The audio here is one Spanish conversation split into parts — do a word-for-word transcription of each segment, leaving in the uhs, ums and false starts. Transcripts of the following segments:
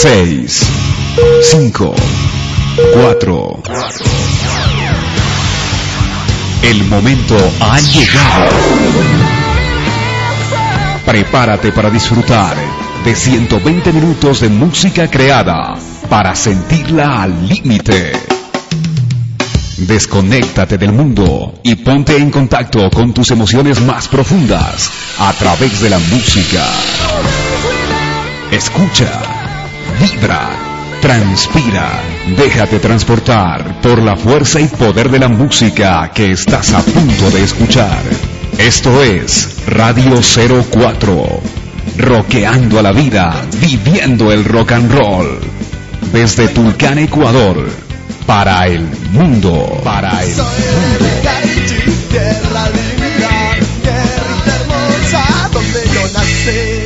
seis, cinco, cuatro. El momento ha llegado. Prepárate para disfrutar de ciento veinte minutos de música creada para sentirla al límite. Desconéctate del mundo y ponte en contacto con tus emociones más profundas a través de la música. Escucha, vibra, transpira, déjate transportar por la fuerza y poder de la música que estás a punto de escuchar. Esto es Radio cero cuatro, rockeando a la vida, viviendo el rock and roll. Desde Tulcán, Ecuador, para el mundo, para el mundo. Tierra linda, tierra hermosa, donde yo nací.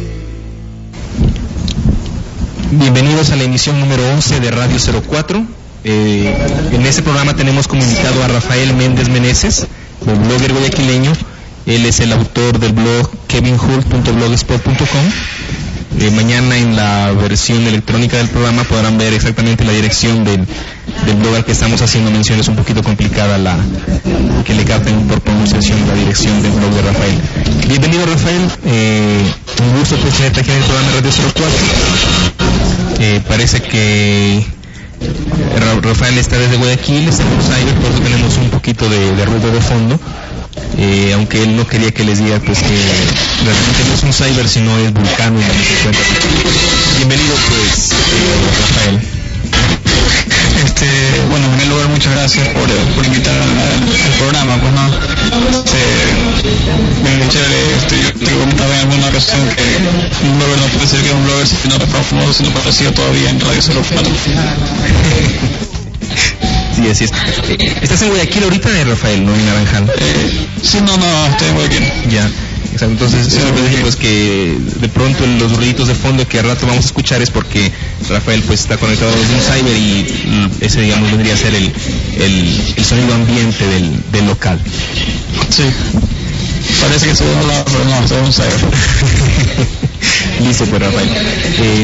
Bienvenidos a la emisión número once de Radio cero cuatro. Eh, en este programa tenemos como invitado a Rafael Méndez Meneses, un blogger guayaquileño. Él es el autor del blog kevin hult punto blogspot punto com. Eh, mañana en la versión electrónica del programa podrán ver exactamente la dirección del, del blog al que estamos haciendo mención. Es un poquito complicada la que le capten por pronunciación la dirección del blog de Rafael. Bienvenido, Rafael. Eh, un gusto tenerte aquí en el programa Radio cero cuatro. Eh, parece que Rafael está desde Guayaquil, está en Buenos Aires, por eso tenemos un poquito de, de ruido de fondo. Eh, aunque él no quería que les diga pues que realmente no es un cyber sino es Vulcano y no se cuenta. Bienvenido pues, eh, Rafael. Este, bueno, en primer lugar muchas gracias por, por invitar al, al programa, pues no, este, bien chévere. Este, yo te comentaba en alguna ocasión que un blogger no puede ser que un blogger si no es famoso, si no parecido todavía en Radio cero cuatro. Sí, así es. Eh, ¿Estás en Guayaquil ahorita, eh, Rafael, no en Naranjal? Eh, sí, no, no, estoy en Guayaquil. Ya, exacto. Entonces, sí, eso decir, pues que de pronto los ruiditos de fondo que al rato vamos a escuchar es porque Rafael pues está conectado desde un cyber y ese, digamos, vendría a ser el, el, el sonido ambiente del, del local. Sí. Parece que se ve un lado, pero no, se ve un cyber. Listo, pues, Rafael. Eh,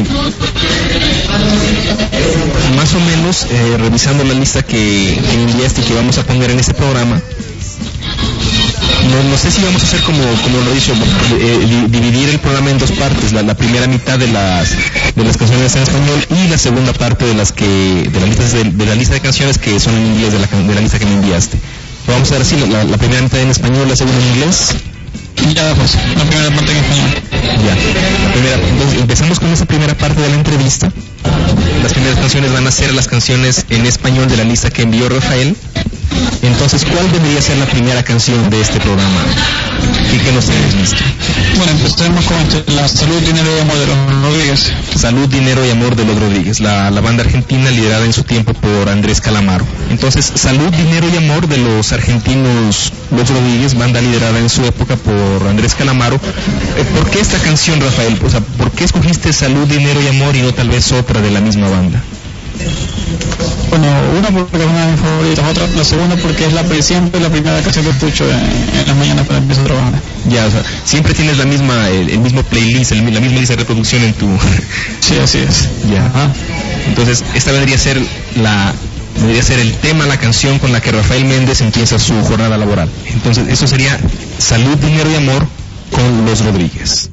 más o menos, eh, revisando la lista que, que enviaste y que vamos a poner en este programa, no, no sé si vamos a hacer como, como lo hizo, eh, dividir el programa en dos partes, la, la primera mitad de las de las canciones en español y la segunda parte de las que de la lista de, de la lista de canciones que son en inglés de la, de la lista que me enviaste. Vamos a ver así, la, la primera mitad en español, la segunda en inglés. Ya, pues, la primera parte en español. Ya, la primera, entonces empezamos con esa primera parte de la entrevista. Las primeras canciones van a ser las canciones en español de la lista que envió Rafael. Entonces, ¿cuál debería ser la primera canción de este programa? ¿Y qué nos tenemos listo? Bueno, empecemos con este, la Salud, Dinero y Amor de los Rodríguez. Salud, Dinero y Amor de los Rodríguez, la, la banda argentina liderada en su tiempo por Andrés Calamaro. Entonces, Salud, Dinero y Amor de los argentinos Los Rodríguez, banda liderada en su época por Andrés Calamaro. ¿Por qué esta canción, Rafael? O sea, ¿por qué escogiste Salud, Dinero y Amor y no tal vez otra de la misma banda? Bueno, una porque es una de mis favoritas, otra, la segunda porque es la siempre la primera canción que escucho en, en las mañanas para empezar a trabajar. Ya, o sea, siempre tienes la misma, el, el mismo playlist, el, la misma lista de reproducción en tu... Sí, así es. Ya. Ajá. Entonces, esta vendría a ser la, vendría a ser el tema, la canción con la que Rafael Méndez empieza su jornada laboral. Entonces, eso sería Salud, Dinero y Amor con Los Rodríguez.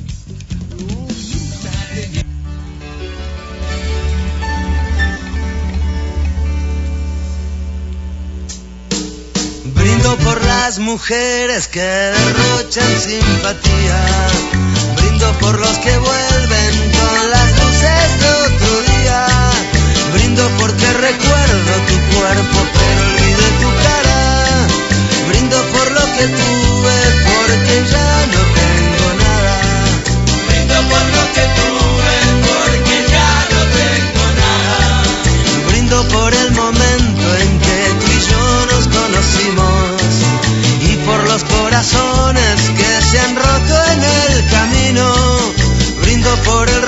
Por las mujeres que derrochan simpatía, brindo por los que vuelven con las luces de otro día, brindo porque recuerdo tu cuerpo pero olvido tu cara, brindo por lo que tuve porque ya no tengo nada, brindo por lo que tuve porque ya no tengo nada, brindo por el momento en que tú y yo nos conocimos, por los corazones que se han roto en el camino, brindo por el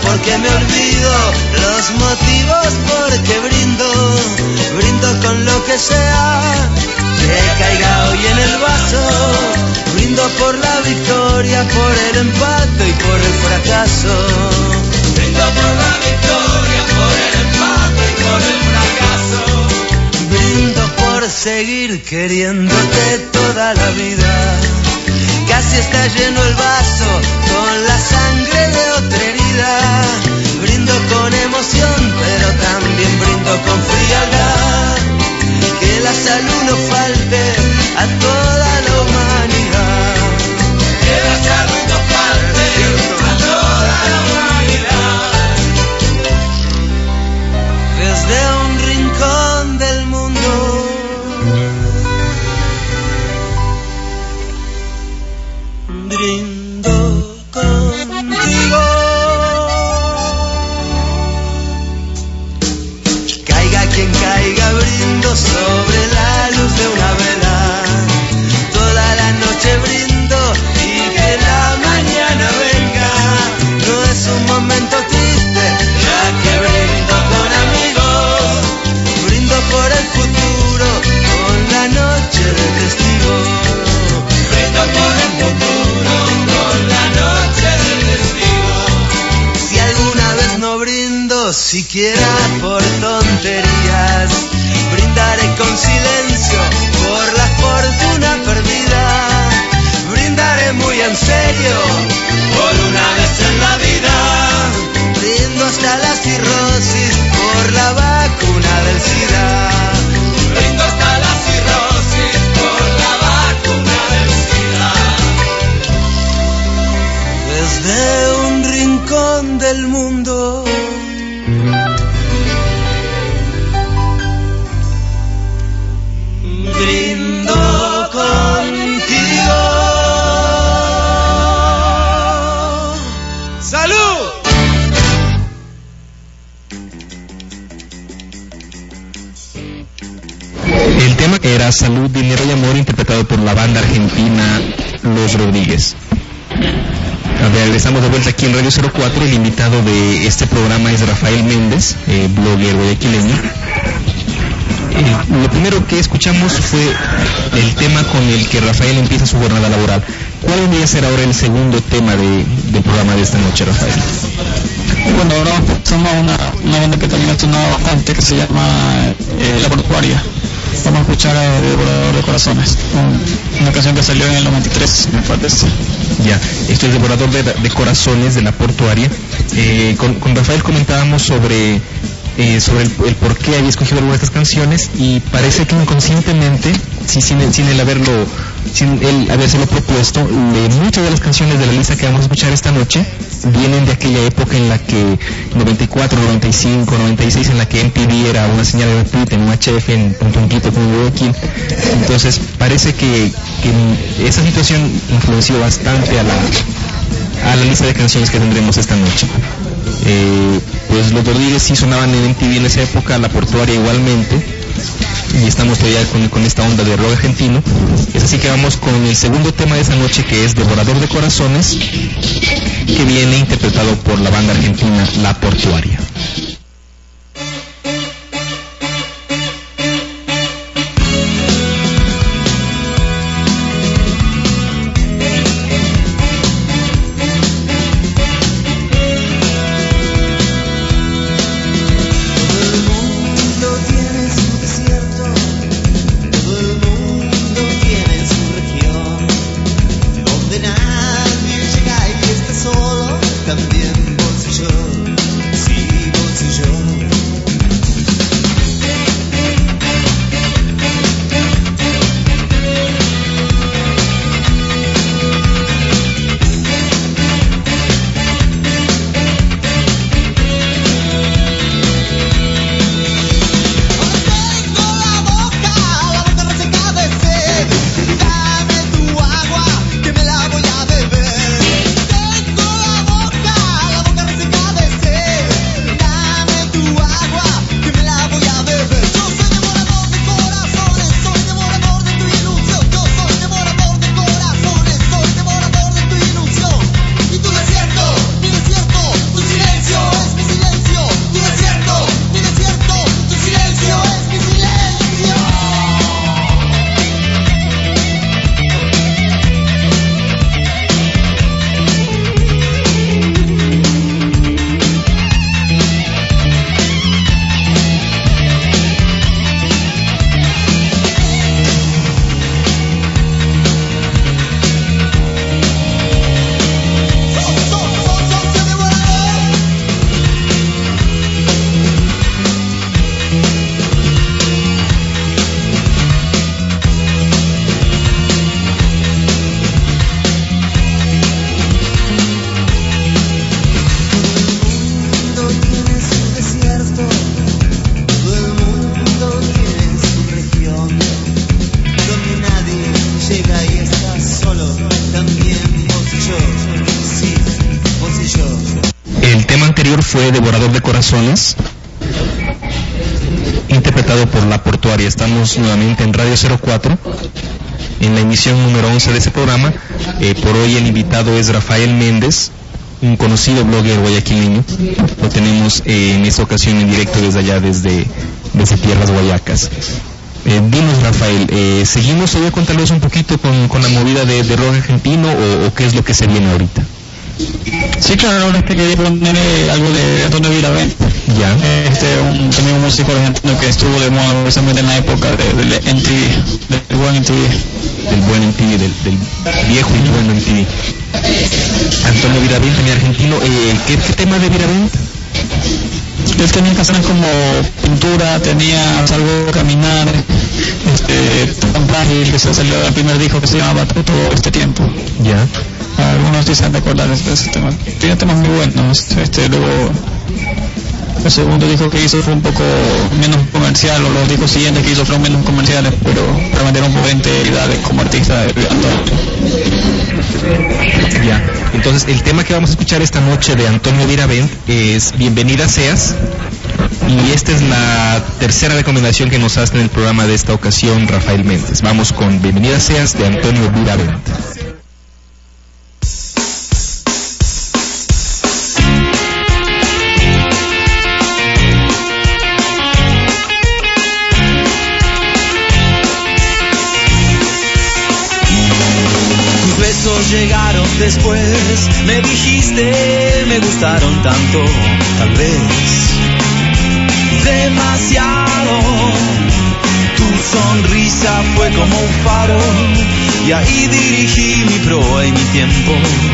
porque me olvido los motivos porque brindo, brindo con lo que sea que caiga hoy en el vaso, brindo por la victoria, por el empate y por el fracaso, brindo por la victoria, por el empate y por el fracaso, brindo por seguir queriéndote toda la vida. Casi está lleno el vaso con la sangre de otra herida. Brindo con emoción, pero también brindo con frialdad. Que la salud no falte a toda la humanidad. Que la salud no falte a toda la humanidad. Desde un rincón del mundo brindo contigo. Caiga quien caiga, brindo sobre la luz de una vela. Toda la noche brindo y que la mañana venga. No es un momento triste, ya que brindo con amigos. Brindo por el futuro, con la noche de testigo. Brindo por el futuro, con la noche del testigo. Si alguna vez no brindo, siquiera por tonterías, brindaré con silencio por la fortuna perdida. Brindaré muy en serio, por una vez en la vida. Brindo hasta la cirrosis, por la vacuna del SIDA. Brindo hasta la cirrosis, por la vacuna del SIDA. Desde un rincón del mundo brindo contigo. ¡Salud! El tema era Salud, Dinero y Amor, interpretado por la banda argentina Los Rodríguez. A ver, estamos de vuelta aquí en Radio cero cuatro. El invitado de este programa es Rafael Méndez, eh, blogger guayaquileño. Eh, lo primero que escuchamos fue el tema con el que Rafael empieza su jornada laboral. ¿Cuál vendría a ser ahora el segundo tema de, del programa de esta noche, Rafael? Bueno, ahora somos una, una banda que también ha sonado bastante, que se llama eh, La Portuaria. Vamos a escuchar a Devorador de Corazones, un, una canción que salió en el noventa y tres, me parece. Ya, esto es Devorador de, de Corazones de La Portuaria. Eh, con, con Rafael comentábamos sobre eh, sobre el, el por qué había escogido algunas de estas canciones, y parece que inconscientemente, sí, sin, el, sin el haberlo, sin él habérselo propuesto, de muchas de las canciones de la lista que vamos a escuchar esta noche vienen de aquella época en la que noventa y cuatro, noventa y cinco, noventa y seis, en la que M T V era una señal gratuita en U H F, en Puntunquito, como Guayaquil. Entonces parece que, que esa situación influenció bastante a la a la lista de canciones que tendremos esta noche. Eh, pues Los Rodríguez sí sonaban en M T V en esa época, La Portuaria igualmente, y estamos todavía con, con esta onda de rock argentino. Es así que vamos con el segundo tema de esta noche, que es Devorador de Corazones, que viene interpretado por la banda argentina La Portuaria. También bolsillo, sí, bolsillo. anterior fue Devorador de Corazones, interpretado por La Portuaria. Estamos nuevamente en Radio cero cuatro, en la emisión número once de ese programa. Eh, por hoy el invitado es Rafael Méndez, un conocido blogger guayaquileño. Lo tenemos eh, en esta ocasión en directo desde allá, desde, desde Tierras Guayacas. Eh, dinos, Rafael, eh, ¿seguimos hoy a contarles un poquito con, con la movida de, de rock argentino o, o qué es lo que se viene ahorita? Sí, claro, ahora este quería ponerle algo de Antonio Viravent. Ya. Este, un, también un músico argentino que estuvo de moda precisamente en la época de, del M T V, del buen M T V. Del buen M T V, del, del viejo y buen M T V. Antonio Viravent, también argentino. Eh, ¿qué, ¿Qué tema de Viravent? Él tenía canciones como Pintura, tenía Salgo a Caminar, este, Tan Frágil, que se salió el primer disco que se llamaba Todo Este Tiempo. Ya. Algunos dicen recordar de ese tema. Tiene temas muy buenos. Este, luego, el segundo disco que hizo fue un poco menos comercial, o los discos siguientes que hizo fueron menos comerciales, pero para mantener un poco de integridad como artista de Ya. Entonces, el tema que vamos a escuchar esta noche de Antonio Viravent es Bienvenida Seas, y esta es la tercera recomendación que nos hace en el programa de esta ocasión Rafael Méndez. Vamos con Bienvenida Seas de Antonio Viravent. Llegaron después, me dijiste, me gustaron tanto, tal vez demasiado. Tu sonrisa fue como un faro, y ahí dirigí mi proa y mi tiempo.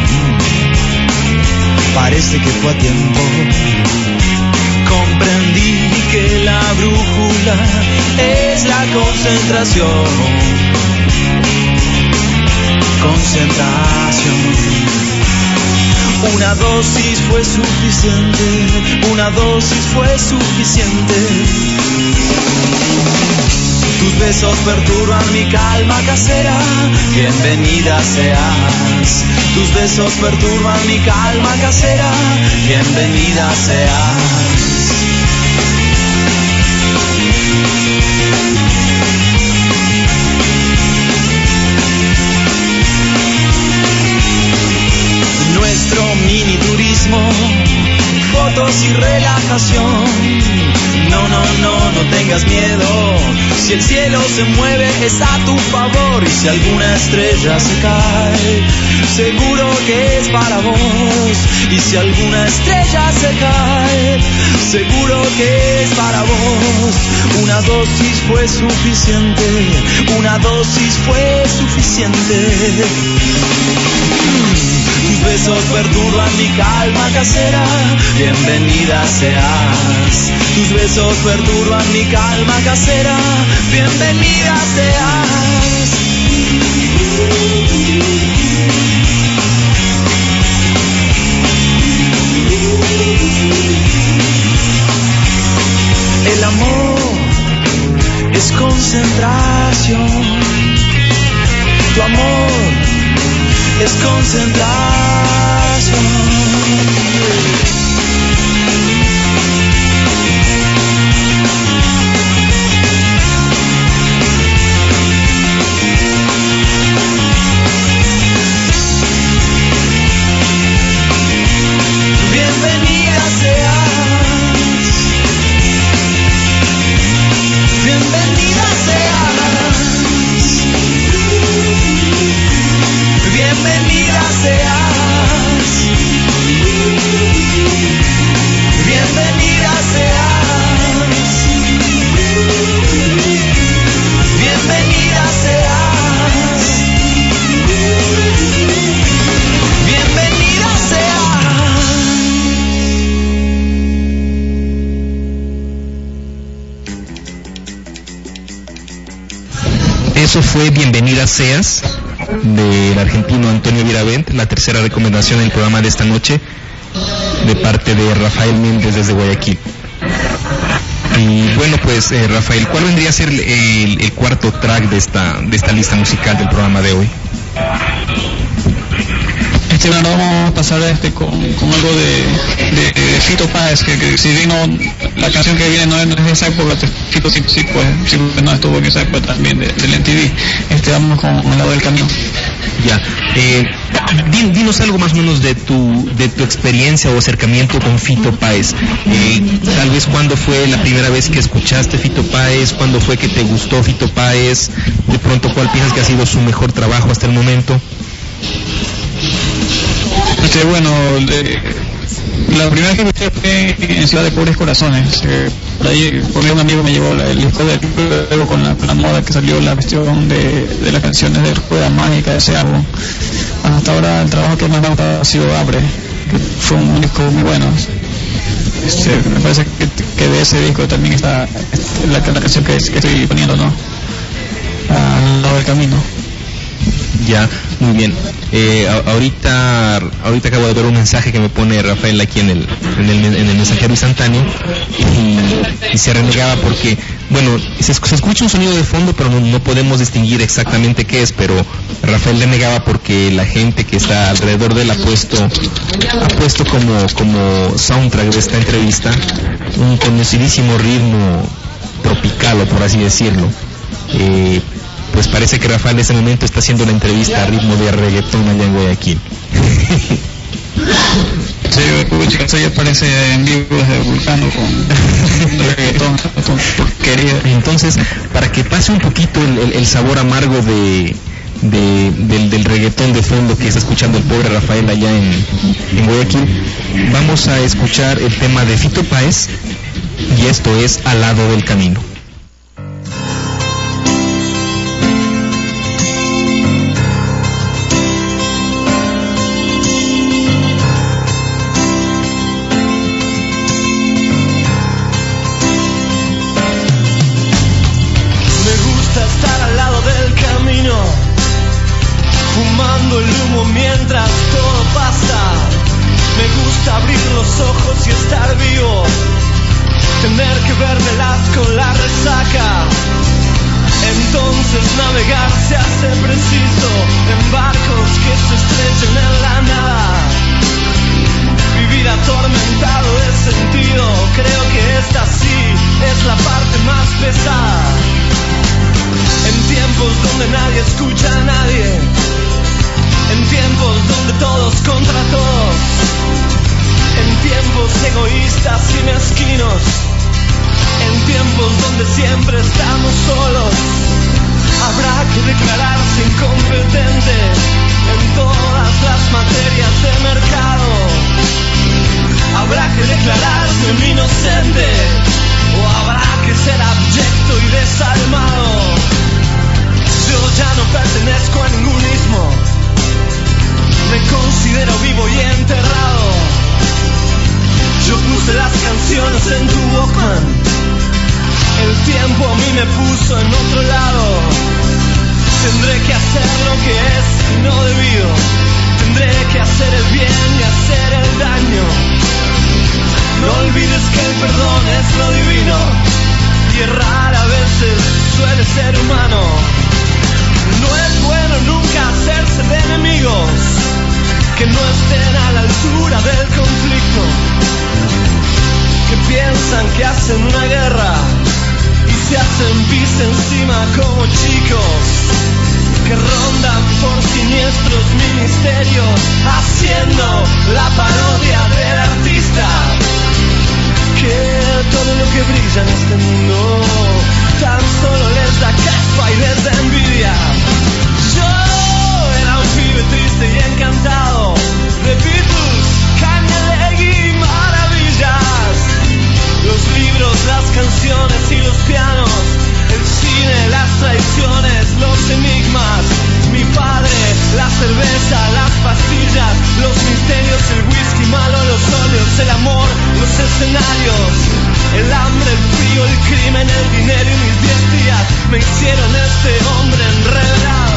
Parece que fue a tiempo. Comprendí que la brújula es la concentración. Concentración. Una dosis fue suficiente, una dosis fue suficiente. Tus besos perturban mi calma casera, bienvenida seas. Tus besos perturban mi calma casera, bienvenida seas. Nuestro mini turismo, fotos y relajación. No, no, no, no tengas miedo. Si el cielo se mueve es a tu favor, y si alguna estrella se cae, seguro que es para vos. Y si alguna estrella se cae, seguro que es para vos. Una dosis fue suficiente, una dosis fue suficiente. Tus besos perturban mi calma casera, bienvenida seas. Tus besos perturban mi calma casera, bienvenida seas. El amor es concentración. Tu amor es concentración. Bienvenida seas. Bienvenida seas. Bienvenida seas. Bienvenida seas. Bienvenida seas. Bienvenida seas. Eso fue Bienvenida Seas, del argentino Antonio Viravent, la tercera recomendación del programa de esta noche, de parte de Rafael Méndez desde Guayaquil. Y bueno, pues eh, Rafael, ¿cuál vendría a ser el, el, el cuarto track de esta, de esta lista musical del programa de hoy? Este Este, bueno, vamos a pasar este con, con algo de, de, de Fito Páez, que, que si bien no, la canción que viene no es, no es de esa época, Fito sí, sí, pues, sí, no estuvo en esa época también de, del M T V. Este, vamos con El lado del camino. Ya, eh, din, dinos algo más o menos de tu, de tu experiencia o acercamiento con Fito Páez. Eh, tal vez cuándo fue la primera vez que escuchaste Fito Páez, cuándo fue que te gustó Fito Páez, de pronto cuál piensas que ha sido su mejor trabajo hasta el momento. Este, bueno, de, la primera vez que escuché fue en Ciudad de Pobres Corazones. Eh, por ahí, por ahí un amigo me llevó la, el disco de luego con la, con la moda que salió la cuestión de, de las canciones de Rueda Mágica de ese álbum. Hasta ahora el trabajo que más me ha gustado ha sido Abre, que fue un disco muy bueno. Este, me parece que, que de ese disco también está la, la canción que, que estoy poniendo, ¿no? Al lado del camino. Ya, muy bien. Eh, a, ahorita, ahorita acabo de ver un mensaje que me pone Rafael aquí en el, en el, en el mensajero instantáneo y, y se renegaba porque, bueno, se, se escucha un sonido de fondo, pero no, no podemos distinguir exactamente qué es, pero Rafael renegaba porque la gente que está alrededor de él ha puesto, ha puesto como, como soundtrack de esta entrevista un conocidísimo ritmo tropical, o por así decirlo. Eh, pues parece que Rafael en ese momento está haciendo la entrevista a ritmo de reggaetón allá en Guayaquil. Sí, chicas, ya aparece en vivo desde Vulcano con reggaetón, con porquería. Entonces, para que pase un poquito el, el, el sabor amargo de, de del, del reggaetón de fondo que está escuchando el pobre Rafael allá en, en Guayaquil, vamos a escuchar el tema de Fito Páez, y esto es Al lado del camino. Fumando el humo mientras todo pasa. Me gusta abrir los ojos y estar vivo, tener que vermelas con la resaca. Entonces navegar se hace preciso en barcos que se estrechan en la nada. Vivir atormentado de sentido, creo que esta sí es la parte más pesada. En tiempos donde nadie escucha a nadie, en tiempos donde todos contra todos, en tiempos egoístas y mezquinos, en tiempos donde siempre estamos solos, habrá que declararse incompetente en todas las materias de mercado. Habrá que declararse inocente, o habrá que ser abyecto y desalmado. Yo ya no pertenezco a ningún ismo, me considero vivo y enterrado. Yo puse las canciones en tu Walkman, el tiempo a mí me puso en otro lado. Tendré que hacer lo que es y no debido, tendré que hacer el bien y hacer el daño. No olvides que el perdón es lo divino, y errar a veces suele ser humano. No es bueno nunca hacerse de enemigos que no estén a la altura del conflicto, que piensan que hacen una guerra y se hacen pis encima como chicos, que rondan por siniestros ministerios haciendo la parodia del artista, que todo lo que brilla en este mundo tan solo les da caspa y les da envidia. Yo era un pibe triste y encantado de Beatles, Cañalegui y maravillas. Los libros, las canciones y los pianos, el cine, las traiciones, los enigmas. Mi padre, la cerveza, las pastillas, los misterios, el whisky malo, los óleos, el amor, los escenarios, el hambre, el frío, el crimen, el dinero y mis diez días me hicieron este hombre enredado.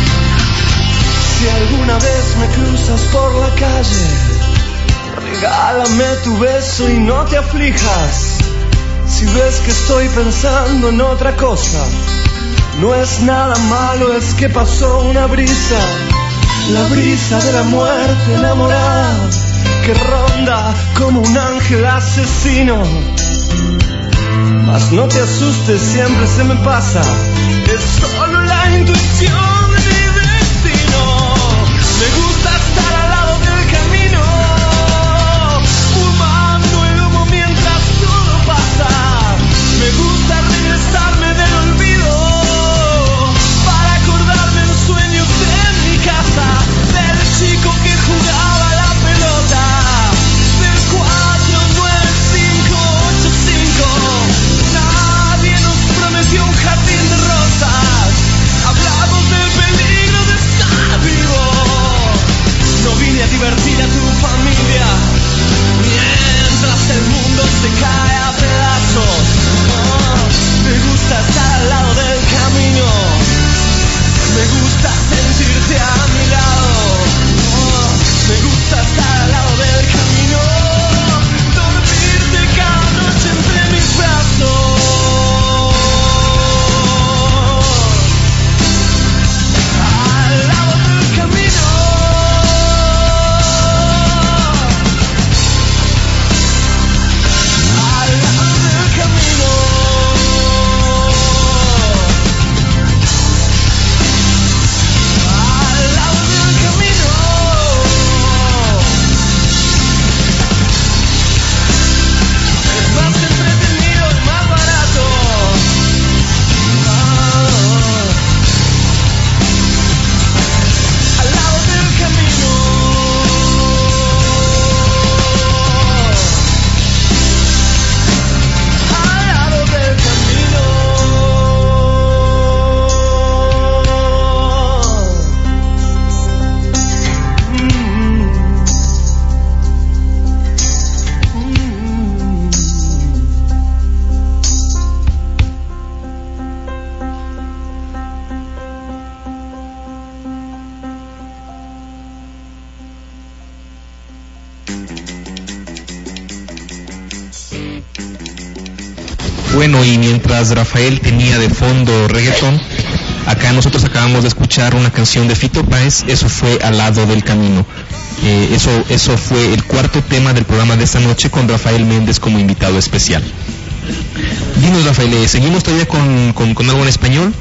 Si alguna vez me cruzas por la calle, regálame tu beso y no te aflijas. Si ves que estoy pensando en otra cosa, no es nada malo, es que pasó una brisa. la brisa de la muerte enamorada que ronda como un ángel asesino. Mas no te asustes, siempre se me pasa, es solo la intuición de mi destino. Me gusta estar al lado del camino, fumando el humo mientras todo pasa. Me gusta regresarme del olvido para acordarme en sueños en mi casa, del chico que jugaba la pelota, del cuatro nueve cinco ocho cinco. Nadie nos prometió un jardín de rosas, hablamos del peligro de estar vivo. No vine a divertir a tu familia mientras el mundo se cae a pedazos. Oh, me gusta estar al lado del camino, me gusta sentirte a mi lado. Oh, me gusta estar al lado del camino, dormirte cada noche entre mis brazos. Al lado del camino, al lado del camino. Al lado del camino, es más entretenido y más barato. Al lado del camino, al lado del camino. Bueno, y mientras Rafael tenía de fondo reggaetón, acá nosotros acabamos de escuchar una canción de Fito Páez, eso fue Al lado del camino. Eh, eso, eso fue el cuarto tema del programa de esta noche con Rafael Méndez como invitado especial. Dinos, Rafael, ¿eh, ¿seguimos todavía con, con, con algo en español?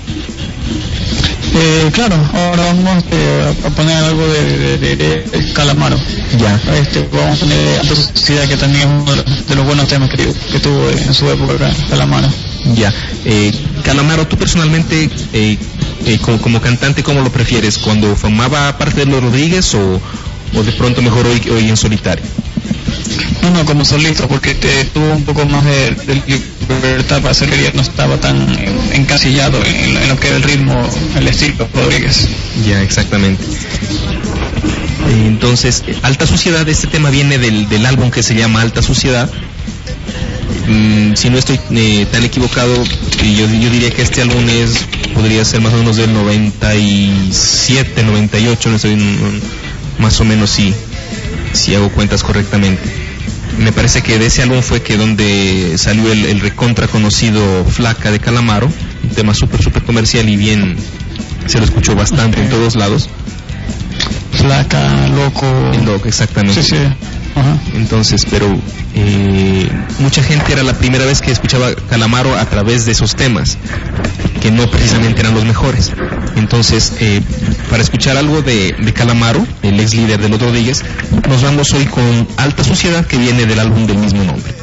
Eh, claro, ahora vamos eh, a poner algo de, de, de, de Calamaro. Ya. Este, vamos a poner Alta Sociedad, que también es uno de los, de los buenos temas que, que tuvo en su época acá, Calamaro. Ya. Eh, Calamaro, tú personalmente, eh, eh, como, como cantante, ¿cómo lo prefieres? ¿Cuando formaba parte de Los Rodríguez o, o de pronto mejor hoy, hoy en solitario? No, no, como solista, porque te, tuvo un poco más de, de libertad para hacer que no estaba tan encasillado en, en lo que era el ritmo, el estilo Rodríguez. Ya, exactamente. Eh, entonces, Alta Suciedad, este tema viene del, del álbum que se llama Alta Suciedad. Mm, si no estoy eh, tan equivocado, yo, yo diría que este álbum es, podría ser más o menos del noventa y siete, noventa y ocho, no estoy no, más o menos si, si hago cuentas correctamente. Me parece que de ese álbum fue que donde salió el, el recontra conocido Flaca de Calamaro, un tema súper súper comercial y bien, se lo escuchó bastante en todos lados. Flaca, loco. Loco, exactamente. Sí, sí. Ajá. Entonces, pero eh, mucha gente era la primera vez que escuchaba Calamaro a través de esos temas, que no precisamente eran los mejores. Entonces, eh, para escuchar algo de, de Calamaro, el ex líder de Los Rodríguez, nos vamos hoy con Alta Suciedad, que viene del álbum del mismo nombre.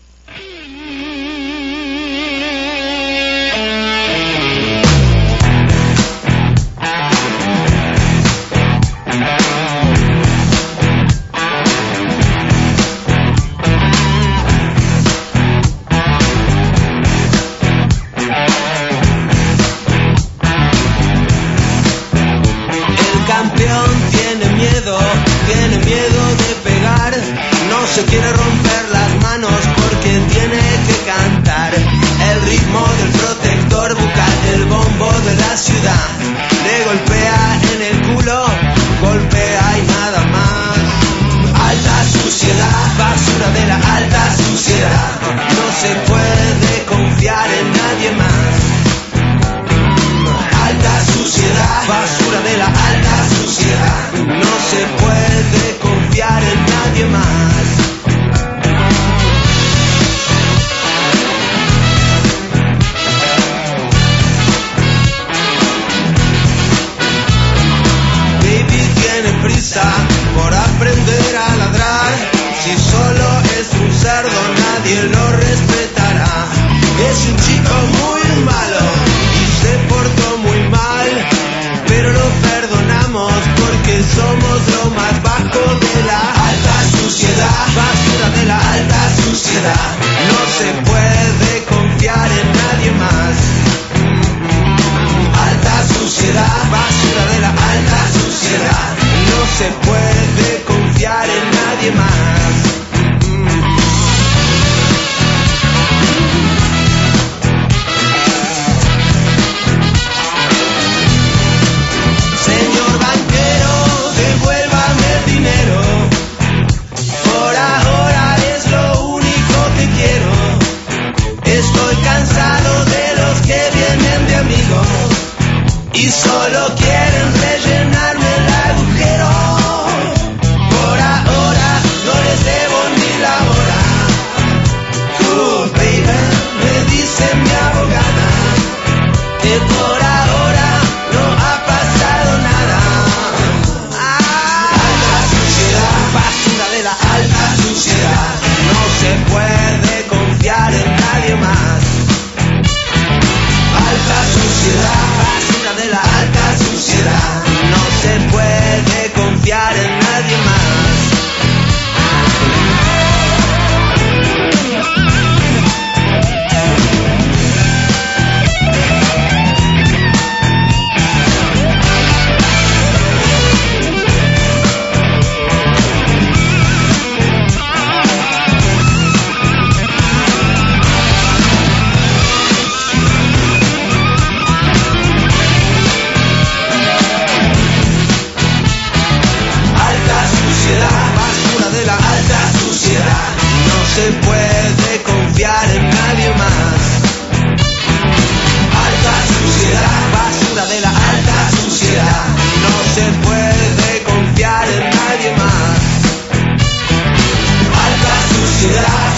Se quiere romper las manos porque tiene que cantar el ritmo del protector bucal del bombo de la ciudad. Le golpea en el culo, golpea puede confiar en nadie más. Señor banquero, devuélvame el dinero. Por ahora es lo único que quiero. Estoy cansado de los que vienen de amigos y solo quieren rellenarme el agujero. Por ahora no les debo ni la hora. Cool baby, me dice mi abogada, que por ahora no ha pasado nada. Alta suciedad, basura de la alta suciedad. No se puede confiar en nadie más. Alta suciedad, basura de la alta suciedad. No se puede confiar en nadie más. Basura de la alta suciedad. No se puede confiar en nadie más. Alta suciedad, basura de la alta suciedad. No se puede confiar en nadie más. Alta suciedad.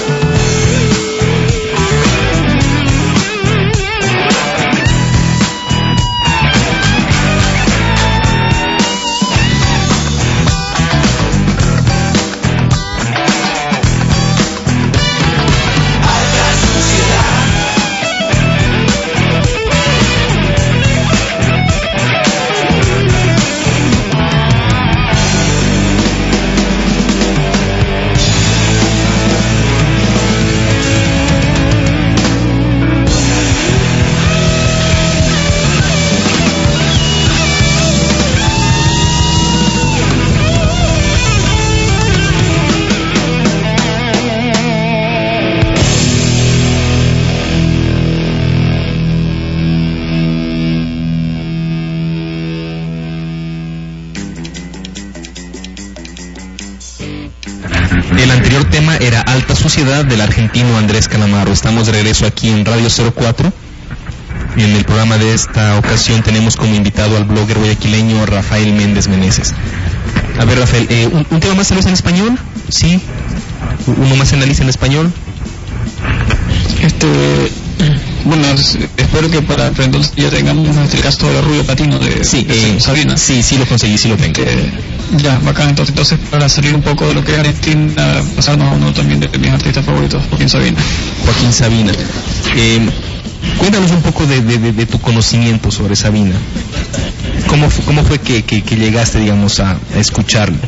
El anterior tema era Alta Suciedad del argentino Andrés Calamaro. Estamos de regreso aquí en Radio cero cuatro. En el programa de esta ocasión tenemos como invitado al blogger guayaquileño Rafael Méndez Meneses. A ver, Rafael, eh, ¿un, ¿un tema más tal vez en español? Sí. ¿Uno más en la lista en español? Este, bueno, espero que para entonces ya tengamos este caso de Rubio Platino de, sí, de eh, Sabina. Sí, sí lo conseguí, sí lo tengo. Eh, ya, bacán. Entonces, entonces, para salir un poco de lo que es Argentina, pasarnos a uno también de mis artistas favoritos, Joaquín Sabina. Joaquín Sabina. Eh, cuéntanos un poco de, de, de, de tu conocimiento sobre Sabina. ¿Cómo, cómo fue que, que, que llegaste, digamos, a, a escucharlo?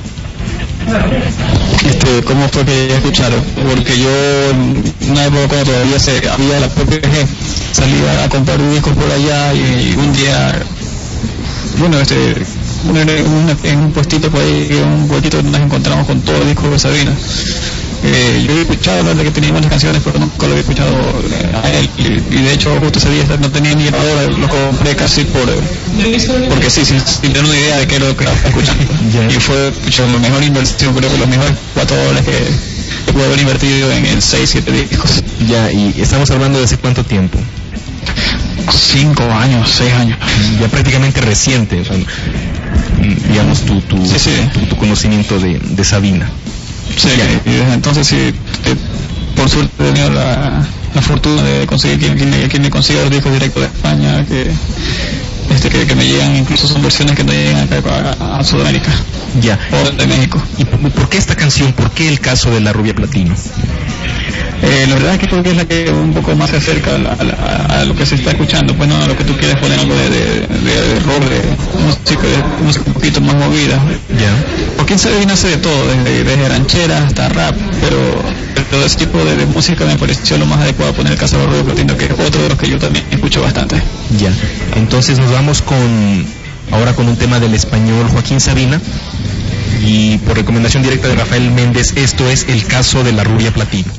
Este, ¿Cómo fue que llegué a escucharlo? Porque yo, en una época cuando todavía se, había la P P G, salía a comprar discos por allá y, y un día, bueno, este, en un puestito por ahí, un huequito donde nos encontramos con todo el disco de Sabina. Eh, yo había escuchado hablar de que tenía buenas canciones, pero nunca lo había escuchado a él, y, y de hecho justo ese día no tenía ni grabadora, lo compré casi por porque sí, sin, sin tener una idea de qué era lo que estaba escuchando. Yeah. Y fue escuchar la mejor inversión, creo que los mejores cuatro dólares que, que pude haber invertido en, en seis, siete discos. Ya, y estamos hablando de hace cuánto tiempo. Cinco años, seis años. Ya prácticamente reciente, o sea, digamos tu tu, sí, sí. tu, tu conocimiento de, de Sabina. Sí, y desde entonces sí, eh, por suerte he tenido la, la fortuna de conseguir quien, quien, quien me consiga los discos directos de España, que este que, que me llegan, incluso son versiones que no llegan acá a, a Sudamérica. Ya. O de México. ¿Y por qué esta canción? ¿Por qué el caso de la Rubia Platino? Eh, la verdad es que creo que es la que un poco más se acerca a, la, a, la, a lo que se está escuchando, pues no a lo que tú quieres poner, algo de, de, de, de rock, de música, de música un poquito más movida. Ya. Joaquín Sabina hace de todo, desde, desde ranchera hasta rap, pero todo ese tipo de, de música me pareció lo más adecuado poner el caso de Rubio Platino, que es otro de los que yo también escucho bastante. Ya. Entonces nos vamos con ahora con un tema del español Joaquín Sabina. y por recomendación directa de Rafael Méndez, esto es El caso de la rubia platino.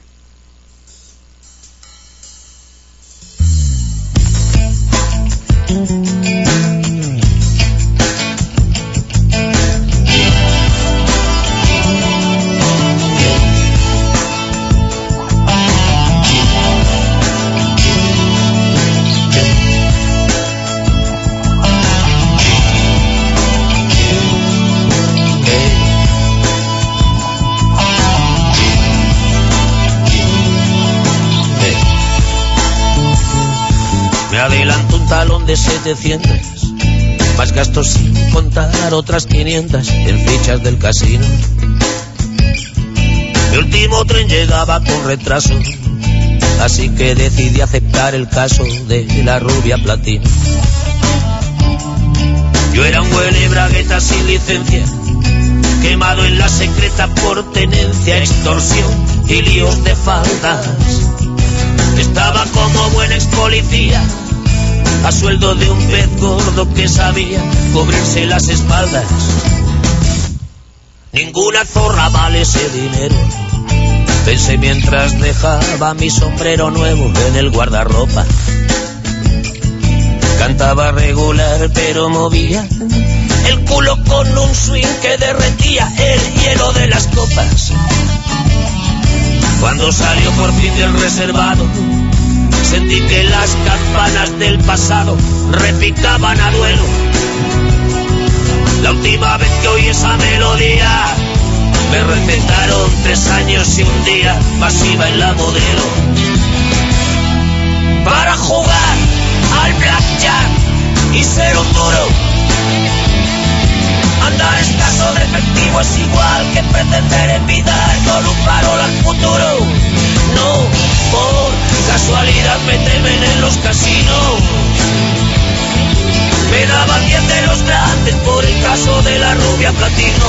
Adelanto un talón de setecientos, más gastos sin contar otras quinientas en fichas del casino. Mi último tren llegaba con retraso, así que decidí aceptar el caso de la rubia platino. Yo era un huele bragueta sin licencia, quemado en la secreta por tenencia, extorsión y líos de faldas. Estaba como buen ex policía, a sueldo de un pez gordo que sabía cubrirse las espaldas. Ninguna zorra vale ese dinero, pensé mientras dejaba mi sombrero nuevo en el guardarropa. Cantaba regular pero movía el culo con un swing que derretía el hielo de las copas. Cuando salió por fin del reservado, sentí que las campanas del pasado repicaban a duelo. La última vez que oí esa melodía, me recetaron tres años y un día más iba en la modelo. Para jugar al blackjack y ser un duro, andar escaso de efectivo es igual que pretender envidar con un farol al futuro. No, por casualidad me temen en los casinos. Me daban diez de los grandes por el caso de la rubia platino.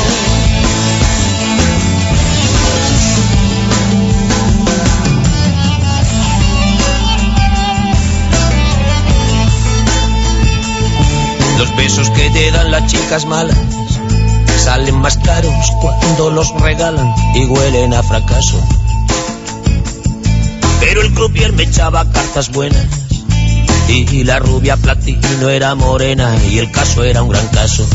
Los besos que te dan las chicas malas salen más caros cuando los regalan y huelen a fracaso. Pero el croupier me echaba cartas buenas y la rubia platino era morena y el caso era un gran caso.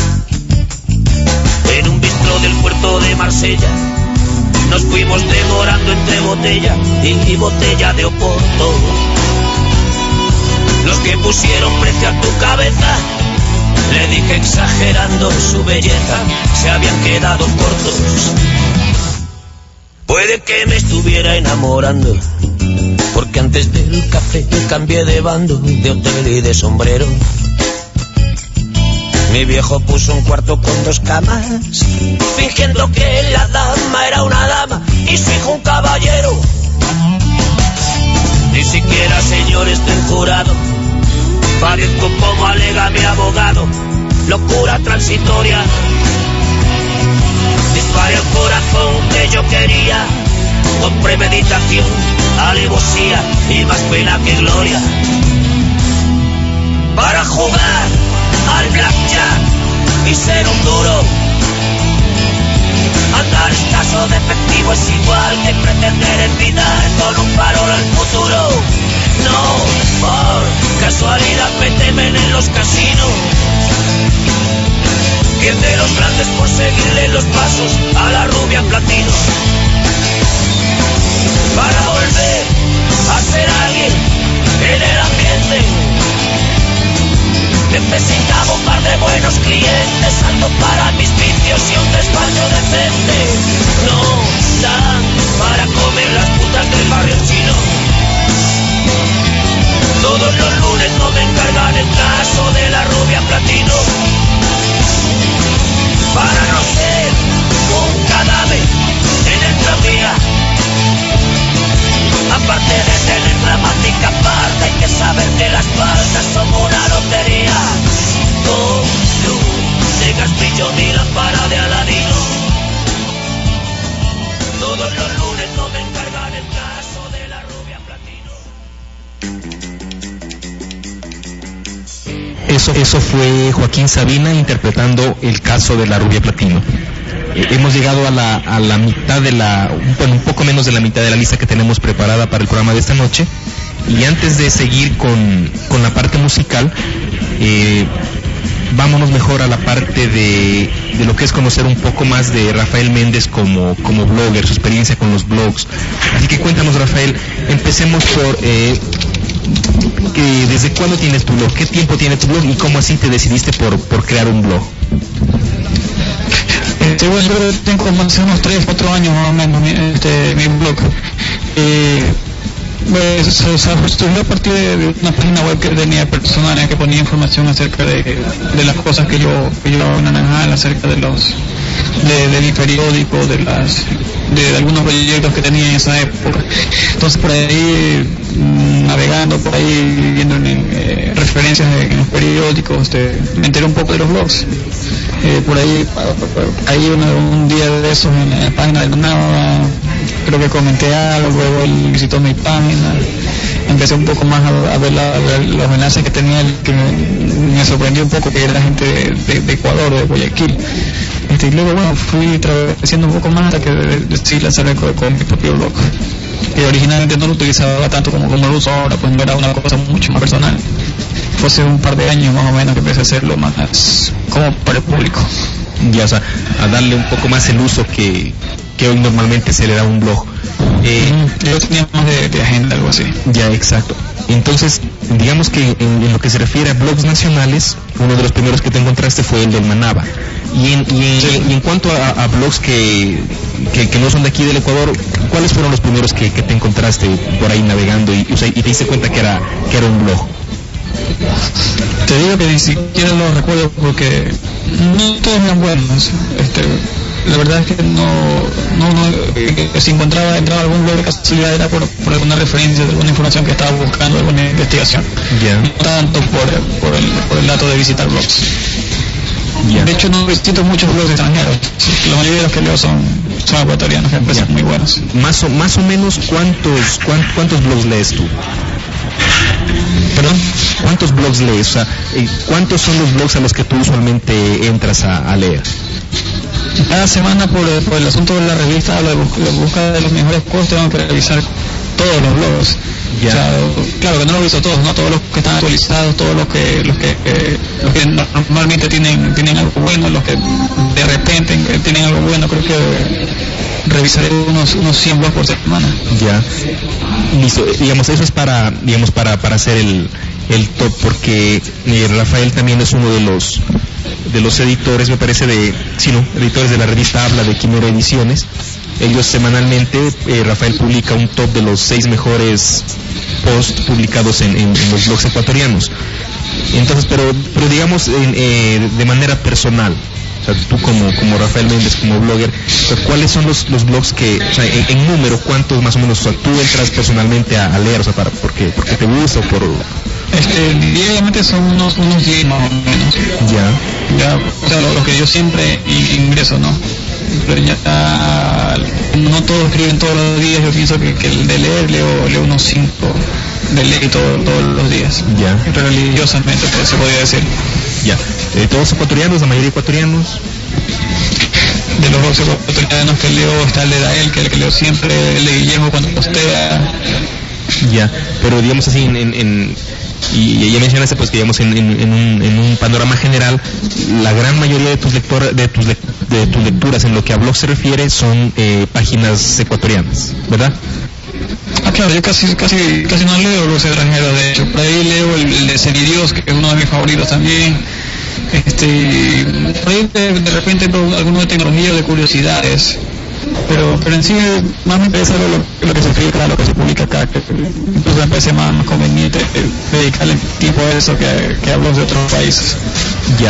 En un bistro del puerto de Marsella nos fuimos demorando entre botella y botella de Oporto. Los que pusieron precio a tu cabeza, le dije exagerando su belleza, se habían quedado cortos. Puede que me estuviera enamorando, porque antes del café cambié de bando, de hotel y de sombrero. Mi viejo puso un cuarto con dos camas, fingiendo que la dama era una dama y su hijo un caballero. Ni siquiera, señor, estoy jurado, padezco como alega mi abogado, locura transitoria. Disparé al corazón que yo quería, con premeditación, alevosía y más pena que gloria. Para jugar al blackjack y ser un duro, andar escaso de efectivo es igual que pretender envidar con un farol al futuro. No, por casualidad me temen en los casinos. ¿Quién de los grandes por seguirle los pasos a la rubia platino? Para volver a ser alguien en el ambiente, necesitaba un par de buenos clientes, algo para mis vicios y un despacho decente. No dan para comer las putas del barrio chino. Todos los lunes no me encargan el caso de la rubia platino. Para no Eso fue Joaquín Sabina interpretando El caso de la rubia platino. Eh, hemos llegado a la, a la mitad de la, bueno, un poco menos de la mitad de la lista que tenemos preparada para el programa de esta noche. Y antes de seguir con, con la parte musical, eh, vámonos mejor a la parte de, de lo que es conocer un poco más de Rafael Méndez como, como blogger, su experiencia con los blogs. Así que cuéntanos, Rafael, empecemos por eh, que, ¿desde cuándo tienes tu blog? ¿Qué tiempo tiene tu blog? ¿Y cómo así te decidiste por, por crear un blog? Este, bueno, yo creo que tengo como hace unos tres, cuatro años más o menos mi, este, mi blog. Eh, Pues, o sea, surgió a partir de una página web que tenía personal en que ponía información acerca de, de las cosas que yo que yo hago en Naranjal, acerca de los de, de mi periódico, de las de, de algunos proyectos que tenía en esa época. Entonces por ahí navegando por ahí viendo en, eh, referencias de, en los periódicos, este, me enteré un poco de los blogs. Eh, por ahí ahí un, un día de esos en la página de Nava, creo que comenté algo, luego él visitó mi página, empecé un poco más a, a, ver, la, a ver los enlaces que tenía, que me, me sorprendió un poco que era gente de, de, de Ecuador, de Guayaquil. Este, y luego bueno, fui creciendo un poco más hasta que decidí lanzarme con, con mi propio blog. Y originalmente no lo utilizaba tanto como, como lo uso ahora, pues no era una cosa mucho más personal. Fue hace un par de años más o menos que empecé a hacerlo más como para el público. Ya, o sea, a darle un poco más el uso que, que hoy normalmente se le da a un blog. Eh, Yo tenía más de, de agenda, algo así. Ya, exacto. Entonces, digamos que en, en lo que se refiere a blogs nacionales, uno de los primeros que te encontraste fue el del Manaba. Y en, y en, sí. y en cuanto a, a blogs que, que, que no son de aquí del Ecuador, ¿cuáles fueron los primeros que, que te encontraste por ahí navegando y, o sea, y te diste cuenta que era, que era un blog? Te digo que ni siquiera lo recuerdo porque no todos eran buenos. Este, la verdad es que no, no, no eh, si encontraba entraba algún blog de casualidad era por, por alguna referencia de alguna información que estaba buscando, alguna investigación. Yeah. No tanto por, por, el, por el dato de visitar blogs. Yeah. De hecho no visito muchos blogs extranjeros. La mayoría de los que leo son, son ecuatorianos, que me parecen yeah. muy buenos. Más o, más o menos cuántos, cuántos, cuántos blogs lees tú. ¿Perdón? ¿Cuántos blogs lees? O sea, ¿cuántos son los blogs a los que tú usualmente entras a, a leer? Cada semana por, por el asunto de la revista, la búsqueda de los mejores posts, tengo que revisar todos los blogs. Yeah. O sea, claro que no los reviso todos, no todos los que están actualizados, todos los que los que, eh, los que normalmente tienen tienen algo bueno, los que de repente tienen algo bueno, creo que revisaré unos unos cien blogs por semana. Ya. Listo. Digamos, eso es para digamos para para hacer el el top, porque eh, Rafael también es uno de los de los editores, me parece, de sí, no, editores de la revista Habla de Quimera Ediciones. Ellos semanalmente, eh, Rafael publica un top de los seis mejores posts publicados en, en, en los blogs ecuatorianos. Entonces, pero pero digamos en, eh, de manera personal, o sea, tú como como Rafael Méndez, como blogger, o sea, ¿cuáles son los los blogs que, o sea, en, en número, cuántos más o menos, o sea, tú entras personalmente a, a leer, o sea, para porque porque te gusta o por Este, diariamente son unos unos diez más o menos. Ya. Ya, o sea, lo, lo que yo siempre ingreso, ¿no? Pero ya no todos escriben todos los días. Yo pienso que, que el de leer leo, leo unos cinco de leer todo, todos los días. Ya. Religiosamente, pues, se podría decir. Ya. Eh, ¿Todos ecuatorianos, la mayoría ecuatorianos? De los dos ecuatorianos que leo está el de Dael, que es el que leo siempre, el de Guillermo cuando postea. Ya, pero digamos así, en, en, en y ya mencionaste pues que digamos en, en, en, un, en un panorama general, la gran mayoría de tus lector, de tus de tus lecturas en lo que a blog se refiere son eh, páginas ecuatorianas, ¿verdad? Ah, claro, yo casi casi casi no leo los extranjeros, de hecho, por ahí leo el, el de Semidios, que es uno de mis favoritos también. Este, por ahí de, de repente alguno de tecnología o de curiosidades. Pero, pero en sí más me interesa lo, lo que se escribe acá, lo que se publica acá, que incluso me parece más, más conveniente dedicarle tiempo a eso que, que a blogs de otros países. Ya.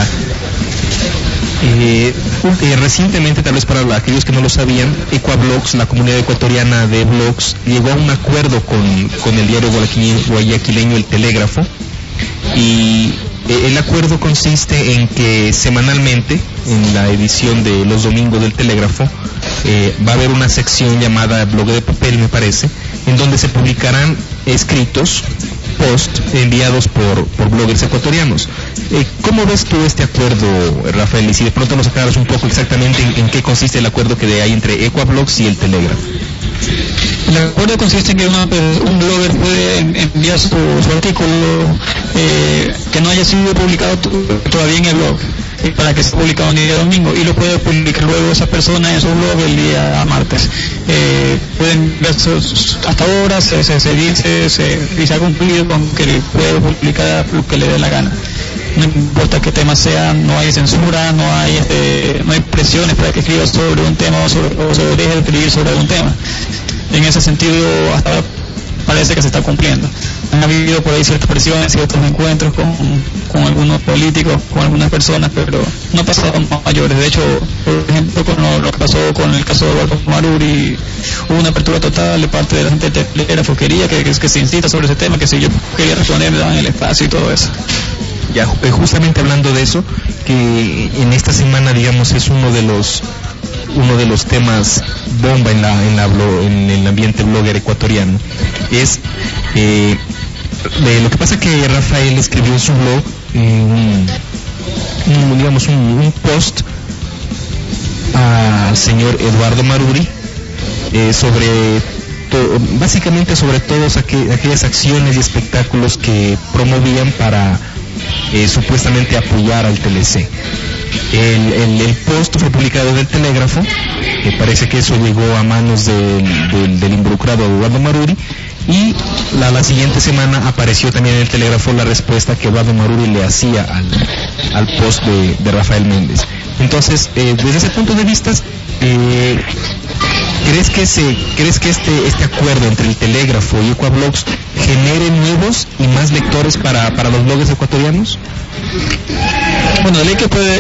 Eh, eh, recientemente, tal vez para aquellos que no lo sabían, Ecuablogs, la comunidad ecuatoriana de blogs, llegó a un acuerdo con, con el diario guayaquileño El Telégrafo, y eh, el acuerdo consiste en que semanalmente, en la edición de los domingos del Telégrafo, eh, va a haber una sección llamada Blog de Papel, me parece, en donde se publicarán escritos posts enviados por, por bloggers ecuatorianos. Eh, ¿Cómo ves tú este acuerdo, Rafael? Y si de pronto nos aclaras un poco exactamente en, en qué consiste el acuerdo que hay entre Ecuablogs y el Telegraph. El acuerdo consiste en que una, un blogger puede enviar su, su artículo eh, que no haya sido publicado todavía en el blog, eh, para que sea publicado el día domingo, y lo puede publicar luego esa persona en su blog el día martes. Eh, pueden enviar sus, hasta ahora se, se, se dice se, y se ha cumplido con que puede publicar lo que le dé la gana. No importa qué tema sea, no hay censura, no hay este, no hay presiones para que escriba sobre un tema o, sobre, o se deje de escribir sobre algún tema. En ese sentido, hasta ahora parece que se está cumpliendo. Han habido por ahí ciertas presiones, ciertos encuentros con, con algunos políticos, con algunas personas, pero no pasaron mayores. De hecho, por ejemplo, con lo, lo que pasó con el caso de Eduardo Maruri, hubo una apertura total de parte de la gente del Telégrafo, quería que, que, que se insista sobre ese tema, que si yo quería responder me daban el espacio y todo eso. Ya, justamente hablando de eso, que en esta semana, digamos, es uno de los uno de los temas bomba en la en la en el ambiente blogger ecuatoriano, es eh, de lo que pasa que Rafael escribió en su blog eh, un, un, digamos un, un post al señor Eduardo Maruri eh, sobre to, básicamente sobre todas aqu aquellas acciones y espectáculos que promovían para eh, supuestamente apoyar al T L C. El, el, el post fue publicado del Telégrafo, que parece que eso llegó a manos del, del, del involucrado Eduardo Maruri, y la, la siguiente semana apareció también en el Telégrafo la respuesta que Eduardo Maruri le hacía al, al post de, de Rafael Méndez. Entonces, eh, desde ese punto de vista, eh, ¿crees que se, crees que este, este acuerdo entre el Telégrafo y Ecuablogs genere nuevos y más lectores para, para los bloggers ecuatorianos? Bueno, de ley que puede,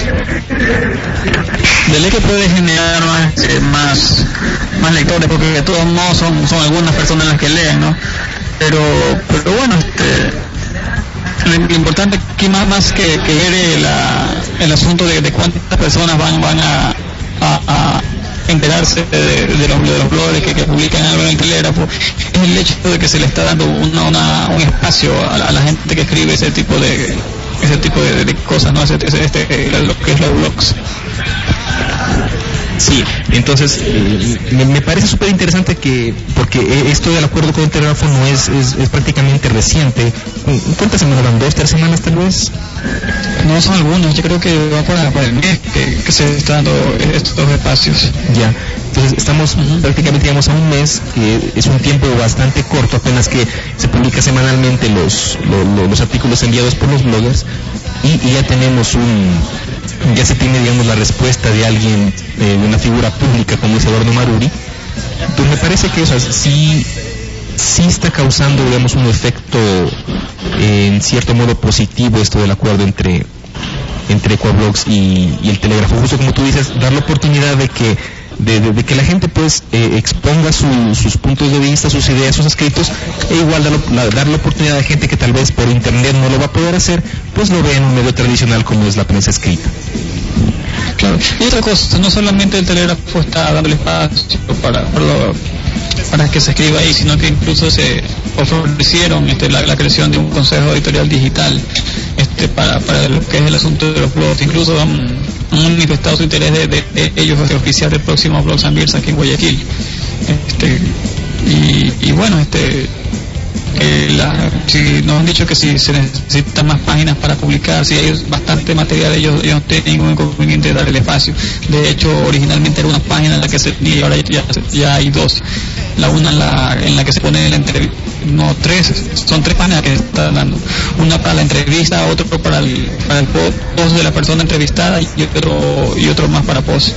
de ley que puede generar más, eh, más, más lectores, porque de todos modos son, son algunas personas las que leen, ¿no? Pero, pero bueno, este, lo, lo importante aquí más, más que, que ver el, el asunto de, de cuántas personas van, van a, a, a enterarse de, de, los, de los blogs que, que publican algo en el Telégrafo, es el hecho de que se le está dando una, una, un espacio a la, a la gente que escribe ese tipo de ese tipo de, de cosas, ¿no? Este, este, lo que es los blogs. Sí, entonces eh, me, me parece súper interesante que, porque esto del acuerdo con el Telégrafo no es, es, es prácticamente reciente. ¿Cuántas semanas van? ¿Dos, tres semanas tal vez? No, son algunos, yo creo que va para, para el mes que, que se están dando estos espacios. Ya, entonces estamos uh-huh. prácticamente, digamos, a un mes, que es un tiempo bastante corto, apenas que se publica semanalmente los, los, los artículos enviados por los bloggers, y, y ya tenemos un... ya se tiene, digamos, la respuesta de alguien, eh, de una figura pública como es Eduardo Maruri. Pues me parece que, o sea, sí, sí está causando, digamos, un efecto eh, en cierto modo positivo esto del acuerdo entre entre Ecuablogs y, y el Telégrafo, justo como tú dices, dar la oportunidad de que de, de, de que la gente pues eh, exponga su, sus puntos de vista, sus ideas, sus escritos, e igual dar la, dar la oportunidad a gente que tal vez por internet no lo va a poder hacer, pues lo ve en un medio tradicional como es la prensa escrita. Claro, y otra cosa, no solamente el Telégrafo está dando espacio para, para, lo, para que se escriba ahí, sino que incluso se ofrecieron este, la, la creación de un consejo editorial digital este, para, para lo que es el asunto de los blogs. Incluso han, han manifestado su interés de, de, de ellos de oficiar el próximo blog San Birsa aquí en Guayaquil. Este, y, y bueno, este Eh, la, si nos han dicho que si se necesitan más páginas para publicar, si hay bastante material, ellos, ellos no tienen ningún inconveniente de dar el espacio. De hecho, originalmente era una página en la que se, y ahora ya, ya hay dos. La una en la, en la que se pone la entrevista, no, tres, son tres páginas que se están dando. Una para la entrevista, otro para el, para el post de la persona entrevistada y otro, y otro más para post.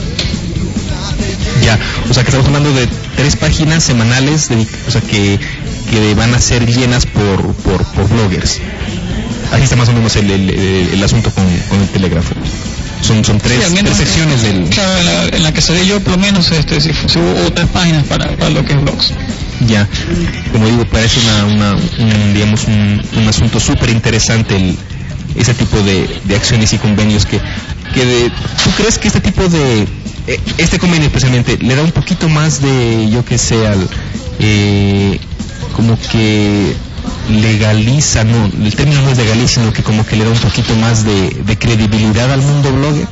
Ya, o sea que estamos hablando de tres páginas semanales, de, o sea que que van a ser llenas por, por, por bloggers. Así está más o menos el, el, el, el asunto con, con el Telégrafo. Son, son tres, sí, tres secciones del... Claro, en la, en la que seré yo, por lo menos, este, si, si hubo tres páginas para, para lo que es blogs. Ya, como digo, parece una, una un, digamos, un, un asunto súper interesante el, ese tipo de, de acciones y convenios que, que de, ¿tú crees que este tipo de, este convenio especialmente, le da un poquito más de, yo que sé, al... Eh, como que legaliza, no, el término no es legaliza, sino que como que le da un poquito más de, de credibilidad al mundo blogger?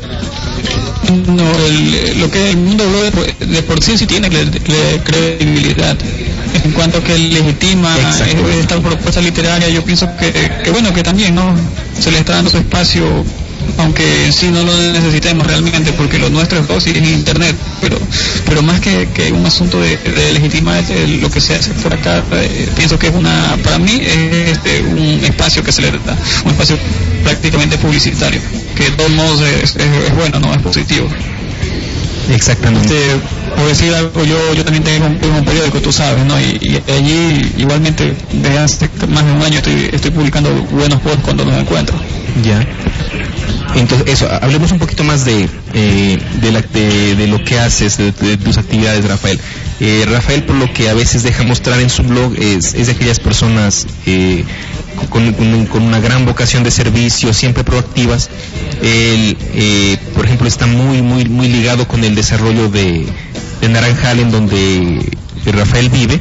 No, el, lo que el mundo blogger de por sí sí tiene credibilidad. En cuanto a que legitima esta propuesta literaria, yo pienso que, que bueno, que también no se le está dando su espacio, aunque en sí no lo necesitemos realmente, porque lo nuestro es fácil en internet, pero pero más que, que un asunto de, de legitimar lo que se hace por acá, eh, pienso que es una, para mí es este, un espacio que se le da, un espacio prácticamente publicitario, que de todos modos es, es, es bueno, no es positivo. Exactamente. Este, por decir algo, yo yo también tengo un, tengo un periódico, tú sabes, ¿no? Y, y allí igualmente desde hace más de un año estoy estoy publicando buenos posts cuando los encuentro. Ya. Entonces, eso, hablemos un poquito más de eh, de, la, de, de lo que haces, de, de tus actividades, Rafael. Eh, Rafael, por lo que a veces deja mostrar en su blog, es, es de aquellas personas eh, con, con, con una gran vocación de servicio, siempre proactivas. Él, eh, por ejemplo, está muy, muy, muy ligado con el desarrollo de, de Naranjal, en donde Rafael vive.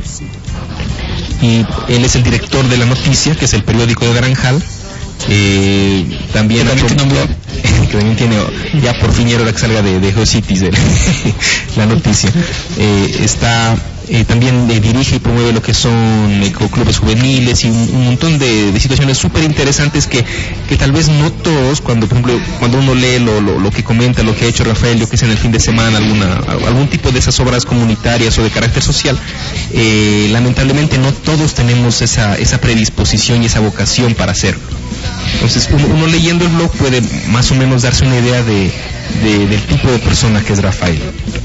Y él es el director de La Noticia, que es el periódico de Naranjal. Eh, también, también tiene un blog que también tiene, ya por fin era hora que salga de, de GeoCities de La Noticia. Eh, está eh, también eh, dirige y promueve lo que son eh, clubes juveniles y un, un montón de, de situaciones súper interesantes que, que tal vez no todos, cuando por ejemplo cuando uno lee lo, lo, lo que comenta, lo que ha hecho Rafael, yo que sé, en el fin de semana, alguna algún tipo de esas obras comunitarias o de carácter social, eh, lamentablemente no todos tenemos esa, esa predisposición y esa vocación para hacerlo. Entonces uno, uno leyendo el blog puede más o menos darse una idea de, de, del tipo de persona que es Rafael.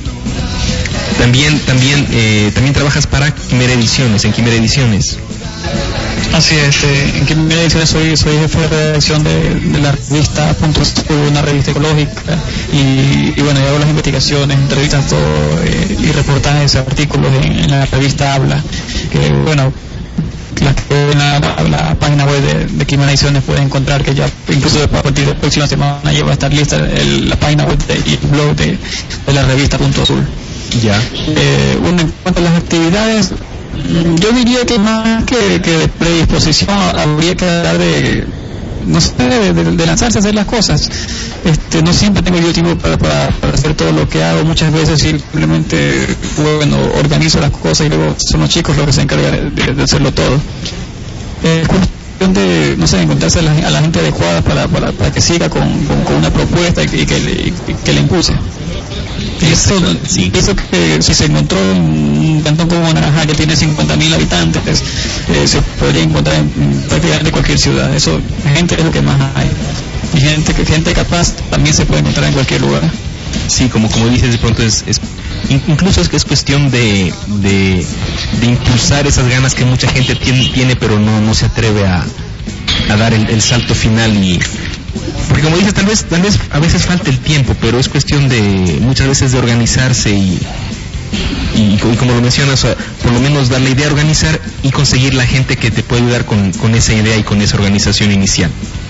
También también eh, también trabajas para Quimera Ediciones, en Quimera Ediciones. Así es, eh, en Quimera Ediciones soy, soy jefe de redacción de, de la revista Punto Sur, una revista ecológica, y, y bueno, yo hago las investigaciones, entrevistas, todo, eh, y reportajes, artículos en, en la revista Habla, que bueno, las que en la, la, la página web de, de Quimera Ediciones pueden encontrar que ya incluso a partir de la próxima semana ya va a estar lista el, la página web de, y el blog de, de la revista Punto Azul. Ya. Eh, bueno, en cuanto a las actividades, yo diría que más que, que de predisposición habría que hablar de, no sé, de, de, de lanzarse a hacer las cosas. Este, no siempre tengo yo tiempo para, para, para hacer todo lo que hago, muchas veces simplemente, bueno, organizo las cosas y luego son los chicos los que se encargan de, de hacerlo todo. Es cuestión de, no sé, encontrarse a la, a la gente adecuada para, para, para que siga con, con, con una propuesta y que, y que, le, y que le impulse. Eso, sí. Eso que si se encontró un cantón como Naranjal que tiene cincuenta mil habitantes, eh, se podría encontrar en prácticamente cualquier ciudad. Eso, gente es lo que más hay. Y gente, gente capaz también se puede encontrar en cualquier lugar. Sí, como como dices, de pronto es, es incluso es que es cuestión de, de, de impulsar esas ganas que mucha gente tiene, tiene pero no, no se atreve a, a dar el, el salto final. Y porque como dices, tal vez tal vez a veces falta el tiempo, pero es cuestión de muchas veces de organizarse y y, y como lo mencionas, o sea, por lo menos dar la idea, organizar y conseguir la gente que te puede ayudar con, con esa idea y con esa organización inicial.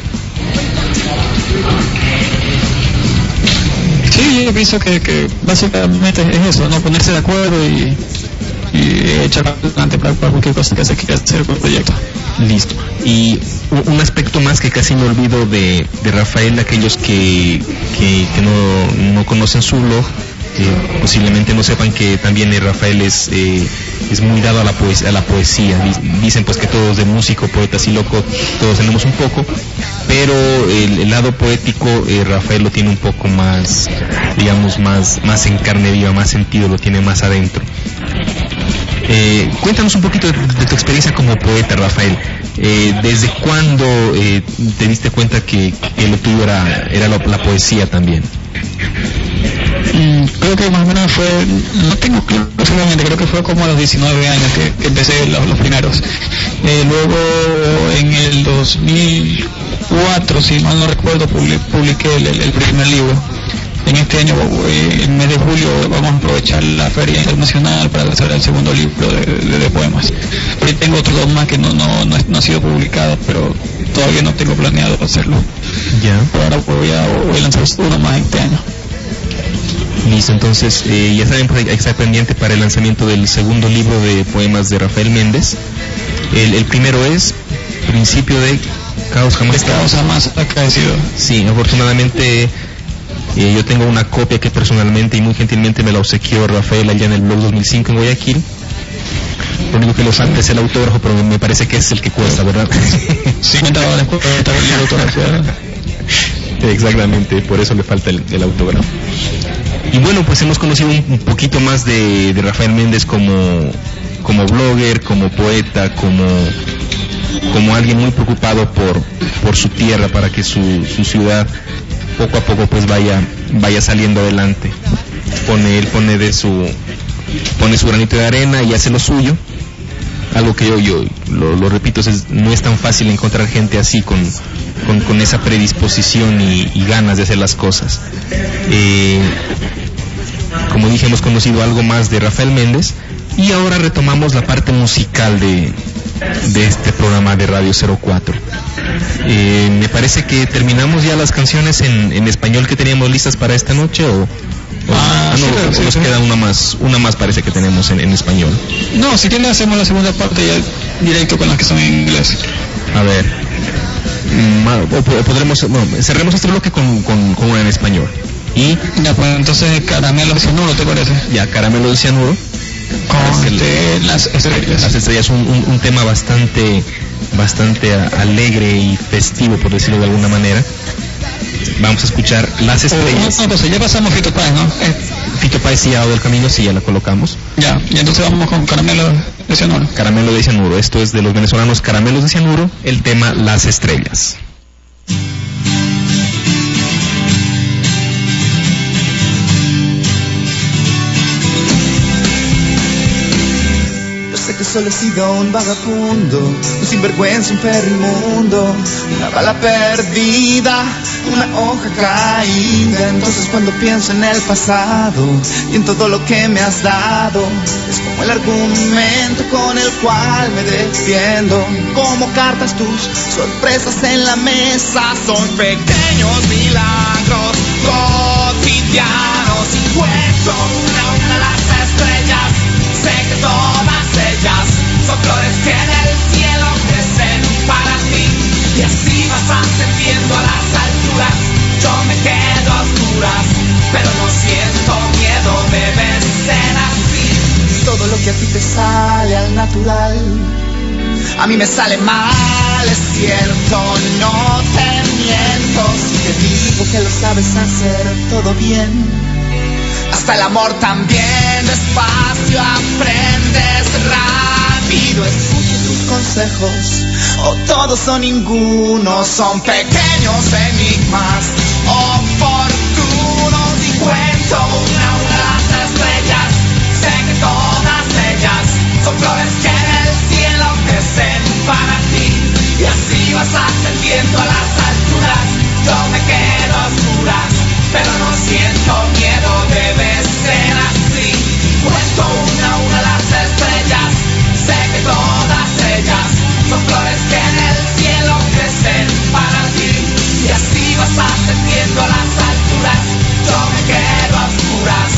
Sí, yo pienso que, que básicamente es eso, no ponerse de acuerdo y, y echar adelante para, para cualquier cosa que se quiera hacer con el proyecto. Listo. Y un aspecto más que casi me olvido de, de Rafael, aquellos que, que, que no, no conocen su blog, eh, posiblemente no sepan que también Rafael es eh, es muy dado a la poesía, a la poesía. Dicen pues que todos de músico, poetas y loco, todos tenemos un poco, pero el, el lado poético eh, Rafael lo tiene un poco más, digamos, más, más en carne viva, más sentido, lo tiene más adentro. Eh, cuéntanos un poquito de, de tu experiencia como poeta, Rafael. Eh, ¿Desde cuándo eh, te diste cuenta que, que lo tuyo era, era la, la poesía también? Mm, creo que más o menos fue, no tengo claro seguramente, creo que fue como a los diecinueve años que, que empecé los, los primeros. Eh, luego en el dos mil cuatro, si mal no recuerdo, publiqué el, el primer libro. En este año, en el mes de julio, vamos a aprovechar la Feria Internacional para lanzar el segundo libro de, de, de poemas. Hoy tengo otros dos más que no, no, no, no ha sido publicado, pero todavía no tengo planeado hacerlo. Ya. Ahora voy a, voy a lanzar uno más este año. Listo, entonces eh, ya saben, hay que estar pendiente para el lanzamiento del segundo libro de poemas de Rafael Méndez. El, el primero es Principio de Caos Jamás. De Caos Jamás Acaecido. Sí, afortunadamente eh, yo tengo una copia que personalmente y muy gentilmente me la obsequió Rafael allá en el blog dos mil cinco en Guayaquil. Lo único que le falta es el autógrafo, pero me parece que es el que cuesta, ¿verdad? cincuenta dólares cuesta el autógrafo. Exactamente, por eso le falta el, el autógrafo. Y bueno, pues hemos conocido un, un poquito más de, de Rafael Méndez como, como blogger, como poeta, como, como alguien muy preocupado por, por su tierra, para que su, su ciudad poco a poco pues vaya, vaya saliendo adelante. Pone, él pone de su, pone su granito de arena y hace lo suyo. Algo que yo, yo lo, lo repito, es, no es tan fácil encontrar gente así con, con, con esa predisposición y, y ganas de hacer las cosas. Eh, como dije, hemos conocido algo más de Rafael Méndez y ahora retomamos la parte musical de, de este programa de Radio cero cuatro. Eh, me parece que terminamos ya las canciones en, en español que teníamos listas para esta noche, o... Ah, no, sí, sí, nos sí. queda una más, una más parece que tenemos en, en español. No, si quieren hacemos la segunda parte ya directo con las que son en inglés. A ver, mm, o podremos, bueno, cerremos este bloque con, con, con una en español. Y ya, pues entonces Caramelo de Cianuro, ¿te parece? Ya, Caramelo de Cianuro. Con este, las estrellas. Las estrellas, un, un, un tema bastante, bastante alegre y festivo, por decirlo de alguna manera. Vamos a escuchar Las Estrellas. Oh, no, no, ya pasamos Fito Páez, ¿no? Eh. Fito Páez sí ha dado el camino, sí, ya la colocamos. Ya, y entonces vamos con Caramelo de Cianuro. Caramelo de Cianuro, esto es de los venezolanos Caramelos de Cianuro, el tema Las Estrellas. Sé que solo he sido un vagabundo, un sinvergüenza, un perro inmundo, una bala perdida, una hoja caída. Entonces cuando pienso en el pasado y en todo lo que me has dado, es como el argumento con el cual me defiendo. Como cartas tus sorpresas en la mesa, son pequeños milagros cotidianos. Y cuento una a una las estrellas, sé que todas ellas son flores que en el cielo crecen para ti. Y así vas ascendiendo a las alturas, yo me quedo a oscuras, pero no siento miedo, debe ser así. Todo lo que a ti te sale al natural, a mí me sale mal, es cierto, no te miento. Si te digo que lo sabes hacer todo bien, hasta el amor también, despacio aprendes rápido. Escucho tus consejos, o todos o ninguno, son pequeños enigmas oportunos. Y cuento una a una las estrellas, sé que todas ellas son flores que en el cielo crecen para ti. Y así vas ascendiendo a las alturas, yo me quedo a oscuras, pero no siento miedo, debe ser así. Cuento una a una las estrellas, sé que todas ellas son flores que en el cielo crecen para ti. Y así vas ascendiendo a las alturas, yo me quedo a oscuras,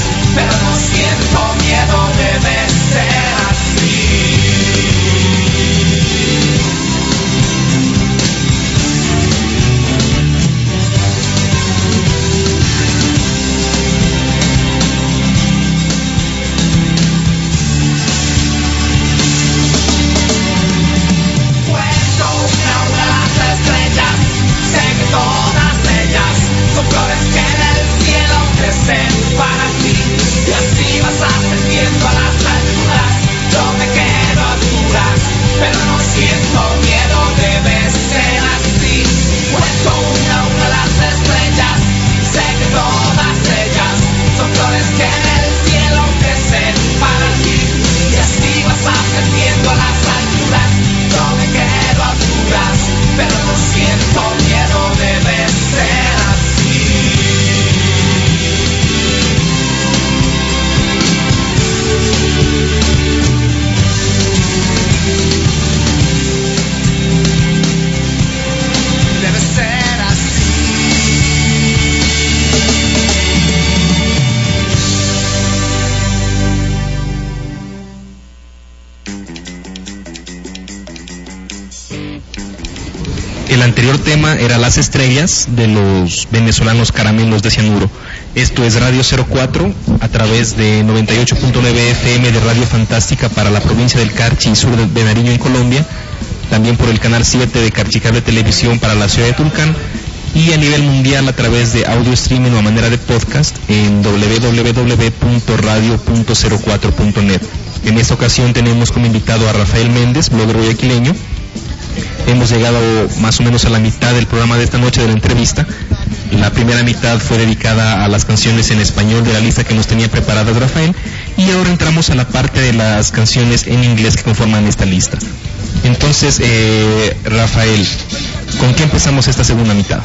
anterior tema era Las Estrellas, de los venezolanos Caramelos de Cianuro. Esto es Radio cero cuatro, a través de noventa y ocho punto nueve F M de Radio Fantástica para la provincia del Carchi y sur de Nariño en Colombia, también por el canal siete de Carchicable Televisión para la ciudad de Tulcán, y a nivel mundial a través de audio streaming o a manera de podcast en doble u doble u doble u punto radio punto cero cuatro punto net. En esta ocasión tenemos como invitado a Rafael Méndez, blogger guayaquileño. Hemos llegado más o menos a la mitad del programa de esta noche de la entrevista. La primera mitad fue dedicada a las canciones en español de la lista que nos tenía preparada Rafael, y ahora entramos a la parte de las canciones en inglés que conforman esta lista. Entonces, eh, Rafael, ¿con qué empezamos esta segunda mitad?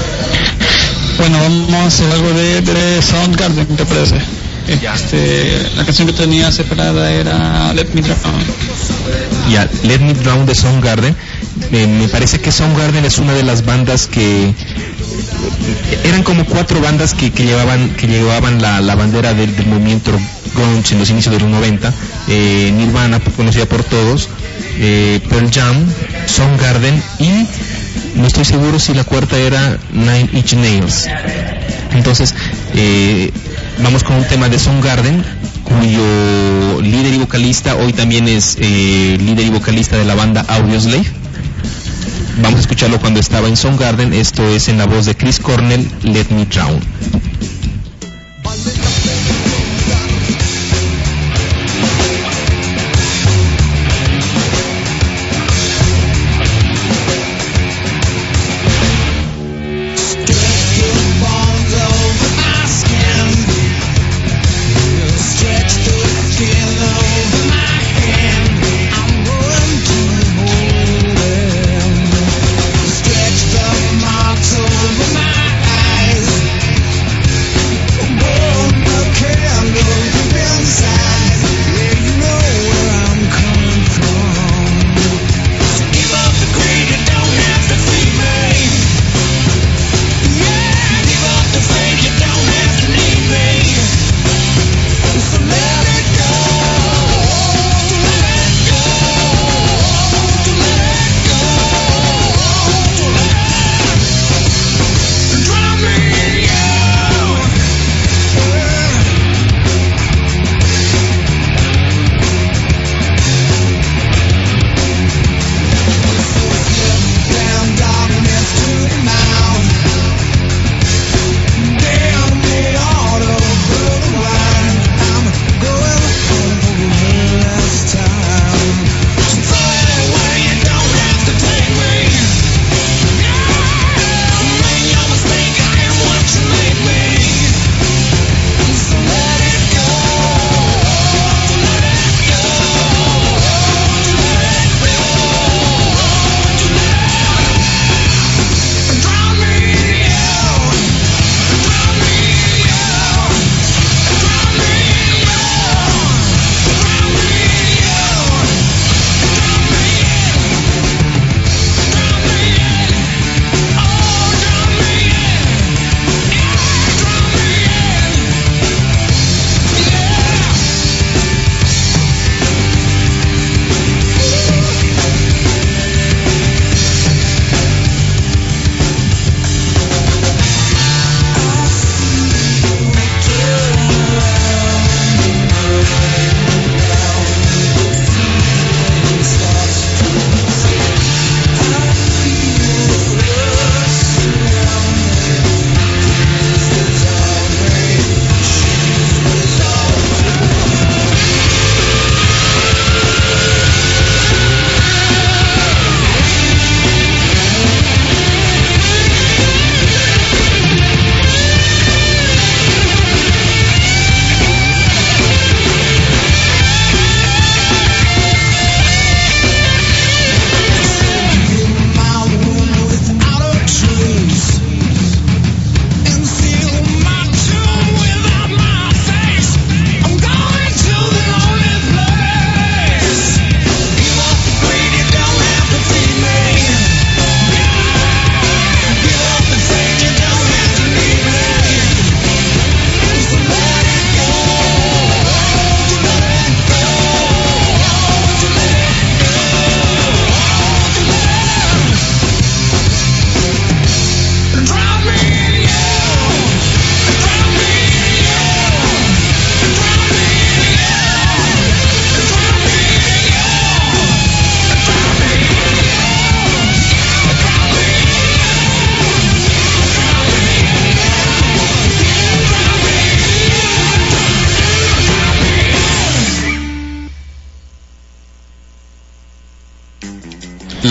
Bueno, vamos a hacer algo de, de Soundgarden, ¿te parece? Este, la canción que tenía separada era Let Me Drown. Ya, yeah, Let Me Drown de Soundgarden. Eh, me parece que Soundgarden es una de las bandas que eran como cuatro bandas que, que llevaban que llevaban la, la bandera del, del movimiento grunge en los inicios de los noventa. eh, Nirvana, conocida por todos, eh, Pearl Jam, Soundgarden y no estoy seguro si la cuarta era Nine Inch Nails. Entonces eh, vamos con un tema de Soundgarden, cuyo líder y vocalista hoy también es eh, líder y vocalista de la banda Audioslave. Vamos a escucharlo cuando estaba en Soundgarden. Esto es en la voz de Chris Cornell, Let Me Drown. Stretch the marks over my eyes.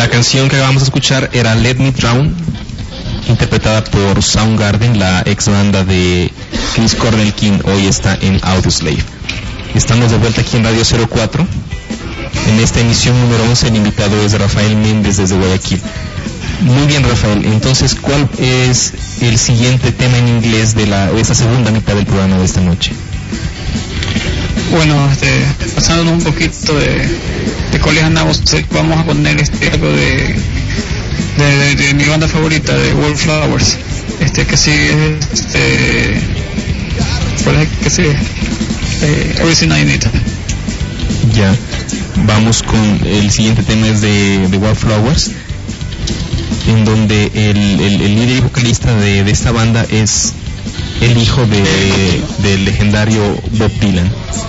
La canción que acabamos de escuchar era Let Me Drown, interpretada por Soundgarden, la ex banda de Chris Cornell, King hoy está en Audioslave. Estamos de vuelta aquí en Radio cero cuatro. En esta emisión número once el invitado es Rafael Méndez desde Guayaquil. Muy bien, Rafael, entonces ¿cuál es el siguiente tema en inglés de la de esta segunda mitad del programa de esta noche? Bueno, este, pasándonos un poquito de, de cuáles andamos, vamos a poner este, algo de, de, de, de mi banda favorita, de Wallflowers, este, que sigue, este, ¿cuál es que sigue? Eh, Everything I Need. Ya, vamos con el siguiente tema, es de, de Wallflowers, en donde el, el, el líder y vocalista de, de esta banda es el hijo de, del legendario Bob Dylan.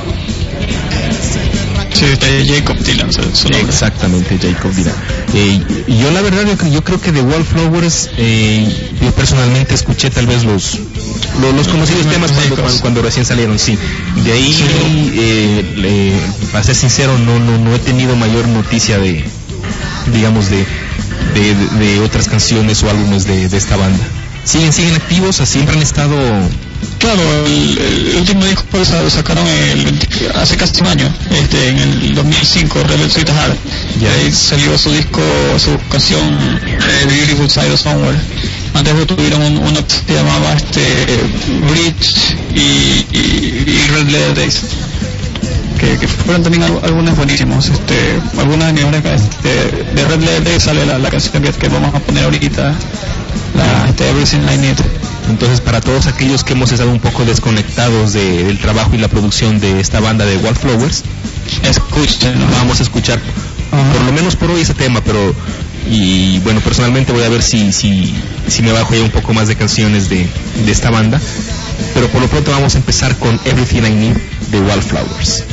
Sí, Jacob Dylan, su nombre. Exactamente, Jacob Dylan. Eh, yo la verdad, yo, yo creo que de Wallflowers, eh, yo personalmente escuché tal vez los los, los conocidos temas cuando, cuando, cuando recién salieron, sí. De ahí, sí. eh, eh, para ser sincero, no, no, no he tenido mayor noticia de, digamos, de, de, de, de otras canciones o álbumes de, de esta banda. Siguen, siguen activos, siempre han estado. Claro, el, el último disco pues, sacaron el, hace casi un año, este, en el dos mil cinco, Rebel Sweetheart. Y ahí salió su disco, su canción eh, Beautiful Side of Somewhere. Antes de tuvieron un, uno que se llamaba este, Bridge y, y, y Red Leather Days, que, que fueron también algunos buenísimos. Este, algunas de mis mejores, este, de Red Leather Days sale la, la canción que, que vamos a poner ahorita, la este, Everything I Need. Entonces, para todos aquellos que hemos estado un poco desconectados de, del trabajo y la producción de esta banda de Wallflowers, escuchen, ¿no? Vamos a escuchar uh-huh. por lo menos por hoy ese tema, pero y bueno, personalmente voy a ver si si si me bajo ya un poco más de canciones de, de esta banda, pero por lo pronto vamos a empezar con Everything I Need de Wallflowers.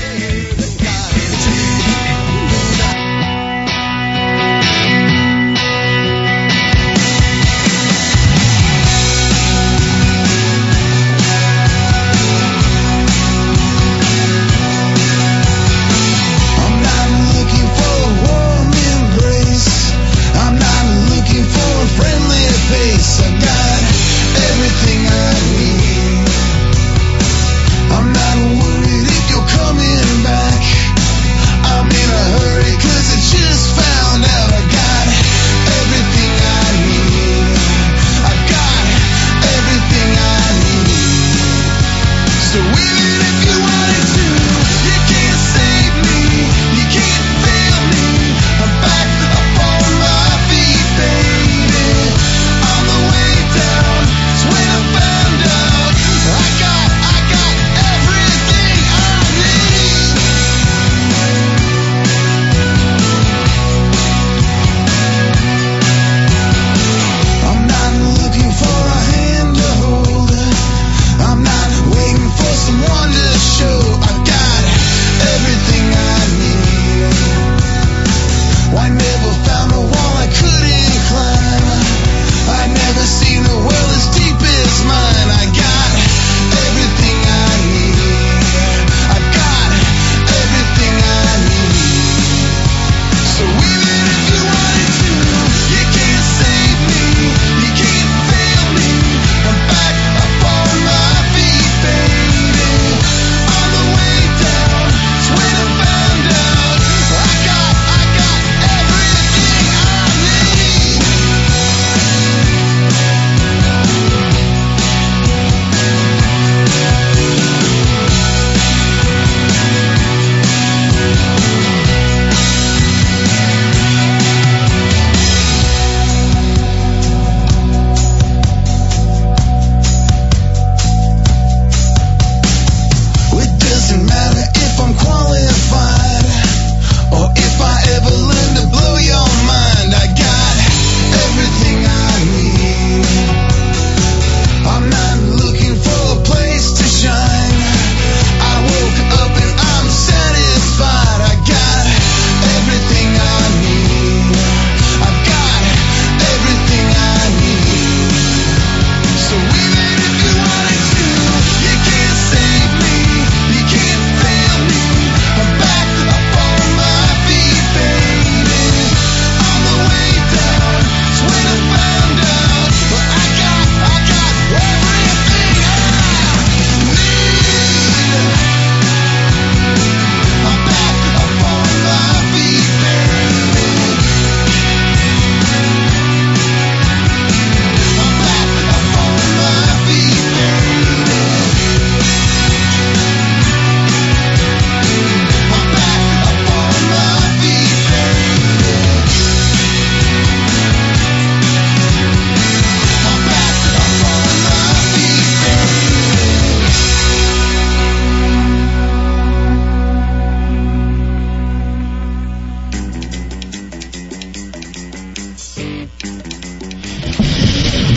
I'm not worried if you're coming back.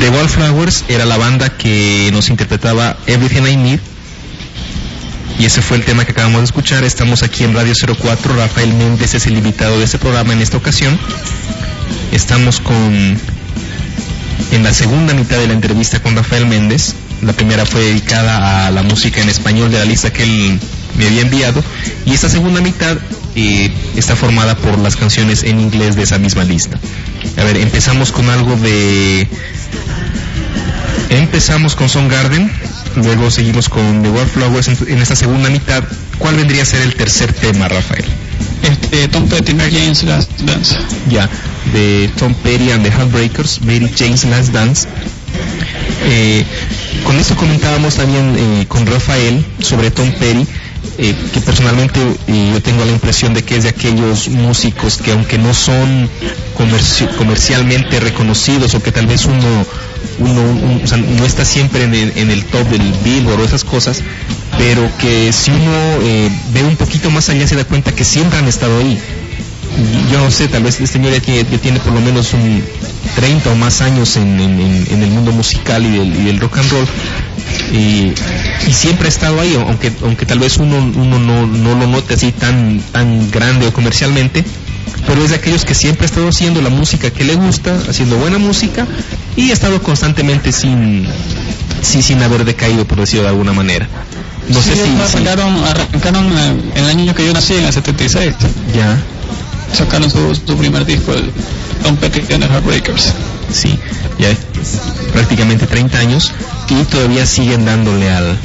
The Wallflowers era la banda que nos interpretaba Everything I Need, y ese fue el tema que acabamos de escuchar. Estamos aquí en Radio cero cuatro, Rafael Méndez es el invitado de este programa en esta ocasión. Estamos con en la segunda mitad de la entrevista con Rafael Méndez. La primera fue dedicada a la música en español de la lista que él me había enviado, y esta segunda mitad eh, está formada por las canciones en inglés de esa misma lista. A ver, empezamos con algo de... Empezamos con Soundgarden, luego seguimos con The Wallflowers en, en esta segunda mitad. ¿Cuál vendría a ser el tercer tema, Rafael? Este, Tom Petty, Mary Jane's Last Dance. Ya, de Tom Petty and the Heartbreakers, Mary Jane's Last Dance. Eh, con esto comentábamos también eh, con Rafael sobre Tom Petty, eh, que personalmente eh, yo tengo la impresión de que es de aquellos músicos que, aunque no son comerci comercialmente reconocidos, o que tal vez uno, uno un, o sea, no está siempre en el, en el top del Billboard o esas cosas, pero que si uno eh, ve un poquito más allá se da cuenta que siempre han estado ahí. Yo no sé, tal vez este señor ya tiene, ya tiene por lo menos un treinta o más años en, en, en el mundo musical y del, y del rock and roll, y, y siempre ha estado ahí, aunque aunque tal vez uno, uno no, no lo note así tan, tan grande o comercialmente, pero es de aquellos que siempre ha estado haciendo la música que le gusta, haciendo buena música, y ha estado constantemente sin, sin, sin haber decaído, por decirlo de alguna manera. No sí, sé si... Arrancaron, si... arrancaron en el año que yo nací, en el setenta y seis. Ya. Sacaron su, su primer disco, el Tom Petty and the Heartbreakers. Sí, ya prácticamente treinta años, y todavía siguen dándole al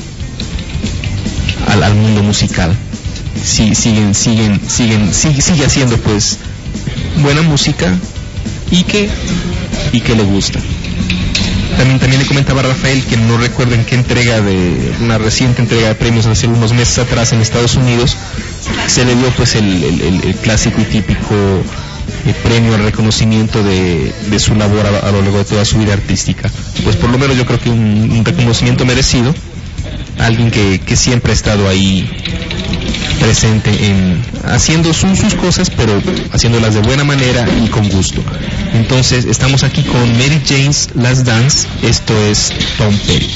al, al mundo musical. Sí, siguen, siguen, siguen, sigue, sigue haciendo pues buena música y que y que le gusta. También, también le comentaba a Rafael que no recuerdo en qué entrega de una reciente entrega de premios hace unos meses atrás en Estados Unidos se le dio pues el, el, el, el clásico y típico eh, premio al reconocimiento de, de su labor a, a lo largo de toda su vida artística. Pues por lo menos yo creo que un, un reconocimiento merecido a alguien que, que siempre ha estado ahí presente en haciendo sus, sus cosas, pero haciéndolas de buena manera y con gusto. Entonces estamos aquí con Mary Jane's Last Dance. Esto es Tom Petty.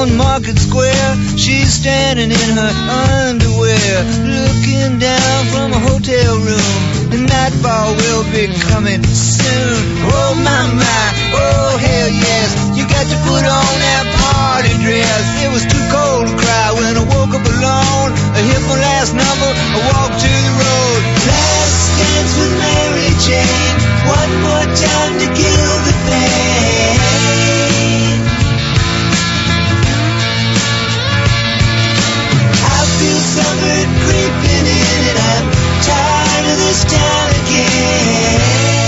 on Market Square. She's standing in her underwear, looking down from a hotel room. The nightfall will be coming soon. Oh my my, oh hell yes. You got to put on that party dress. It was too cold to cry when I woke up alone. I hit my last number, I walked to the road. Last dance with Mary Jane. One more time to kill the pain. I feel summer creeping in and I'm tired of this town again.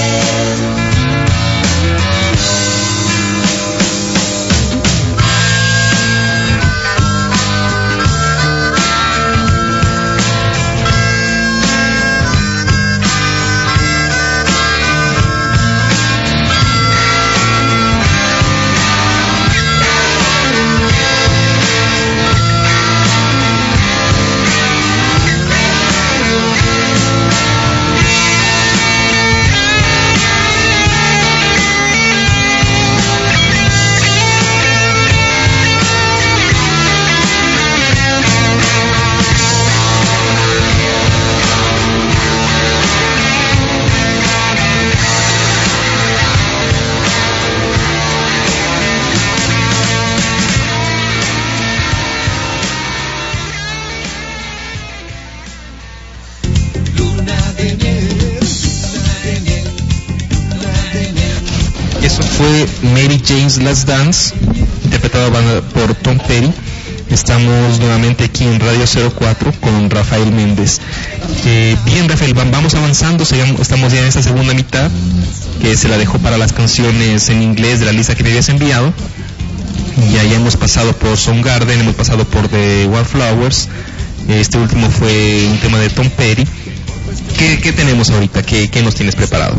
Fue Mary Jane's Last Dance, interpretada por Tom Petty. Estamos nuevamente aquí en Radio cero cuatro con Rafael Méndez. Eh, bien, Rafael, vamos avanzando, estamos ya en esta segunda mitad, que se la dejó para las canciones en inglés de la lista que me habías enviado. Ya, ya hemos pasado por Soundgarden, hemos pasado por The Wallflowers. Este último fue un tema de Tom Petty. ¿Qué, qué tenemos ahorita? ¿Qué, qué nos tienes preparado?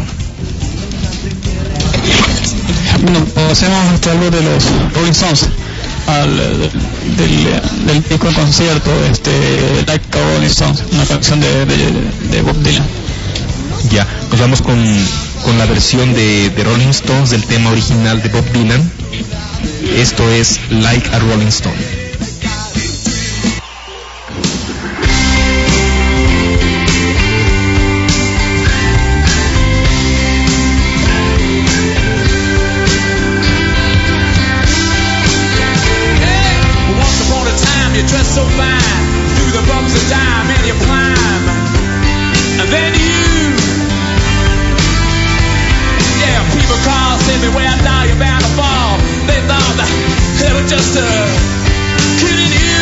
Bueno, pasemos hasta algo de los Rolling Stones, al, del, del, del disco de concierto, este, Like a Rolling Stones, una canción de, de, de Bob Dylan. Ya, nos vamos con, con la versión de, de Rolling Stones del tema original de Bob Dylan. Esto es Like a Rolling Stone. So fine, through the bumps of time and you climb, and then you, yeah, people call, say me where I thought you're bound to fall. They thought that they were just uh, kidding you.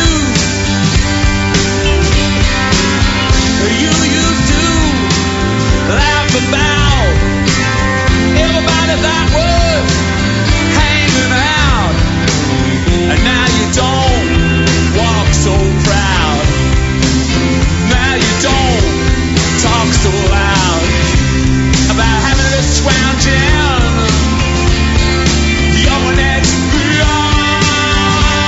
You used to laugh about everybody that was hanging out, and now you don't walk so proud. Now you don't talk so loud about having to scrounge in your next beyond.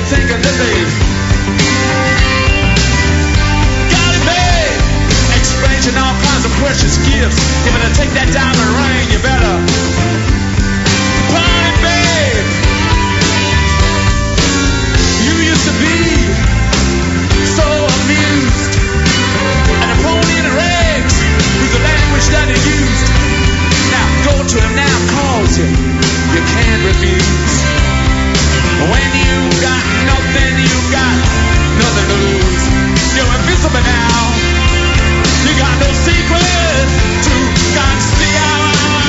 you think of this age? Got it, babe. Exchanging all kinds of precious gifts. If I take that diamond ring, you better buy it, babe. You used to be so amused, and a pony in the rags was the language that he used. Now go to him now, calls you, you can't refuse. When you got nothing, you got nothing to lose. You're invisible now, you got no secret to conceal.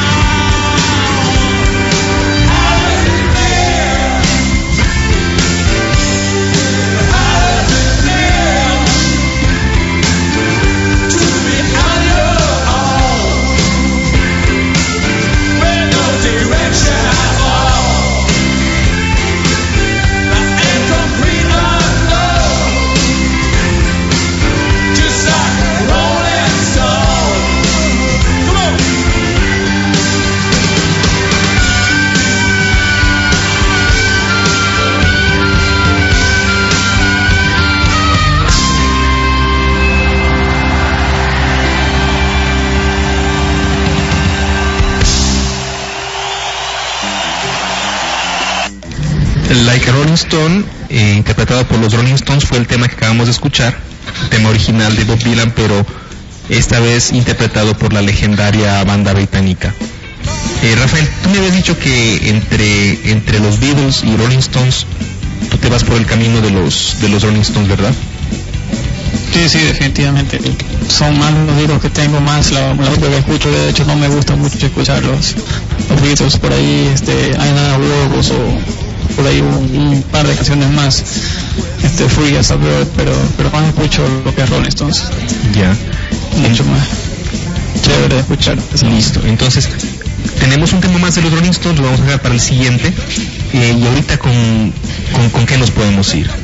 Like a Rolling Stone, eh, interpretado por los Rolling Stones, fue el tema que acabamos de escuchar, el tema original de Bob Dylan, pero esta vez interpretado por la legendaria banda británica. Eh, Rafael, tú me habías dicho que entre, entre los Beatles y Rolling Stones, tú te vas por el camino de los, de los Rolling Stones, ¿verdad? Sí, sí, definitivamente. Son más los Beatles que tengo, más la, la música que escucho. De hecho, no me gusta mucho escuchar los, los Beatles. Por ahí, este, hay nada huevos o por ahí un, un par de canciones más, este, Free as a Bird, pero, pero más escucho lo que es Rolling Stones. Ya. Mucho más chévere de escuchar. Listo. Entonces, tenemos un tema más de los Rolling Stones, lo vamos a dejar para el siguiente. Eh, y ahorita, con, con, ¿con qué nos podemos ir?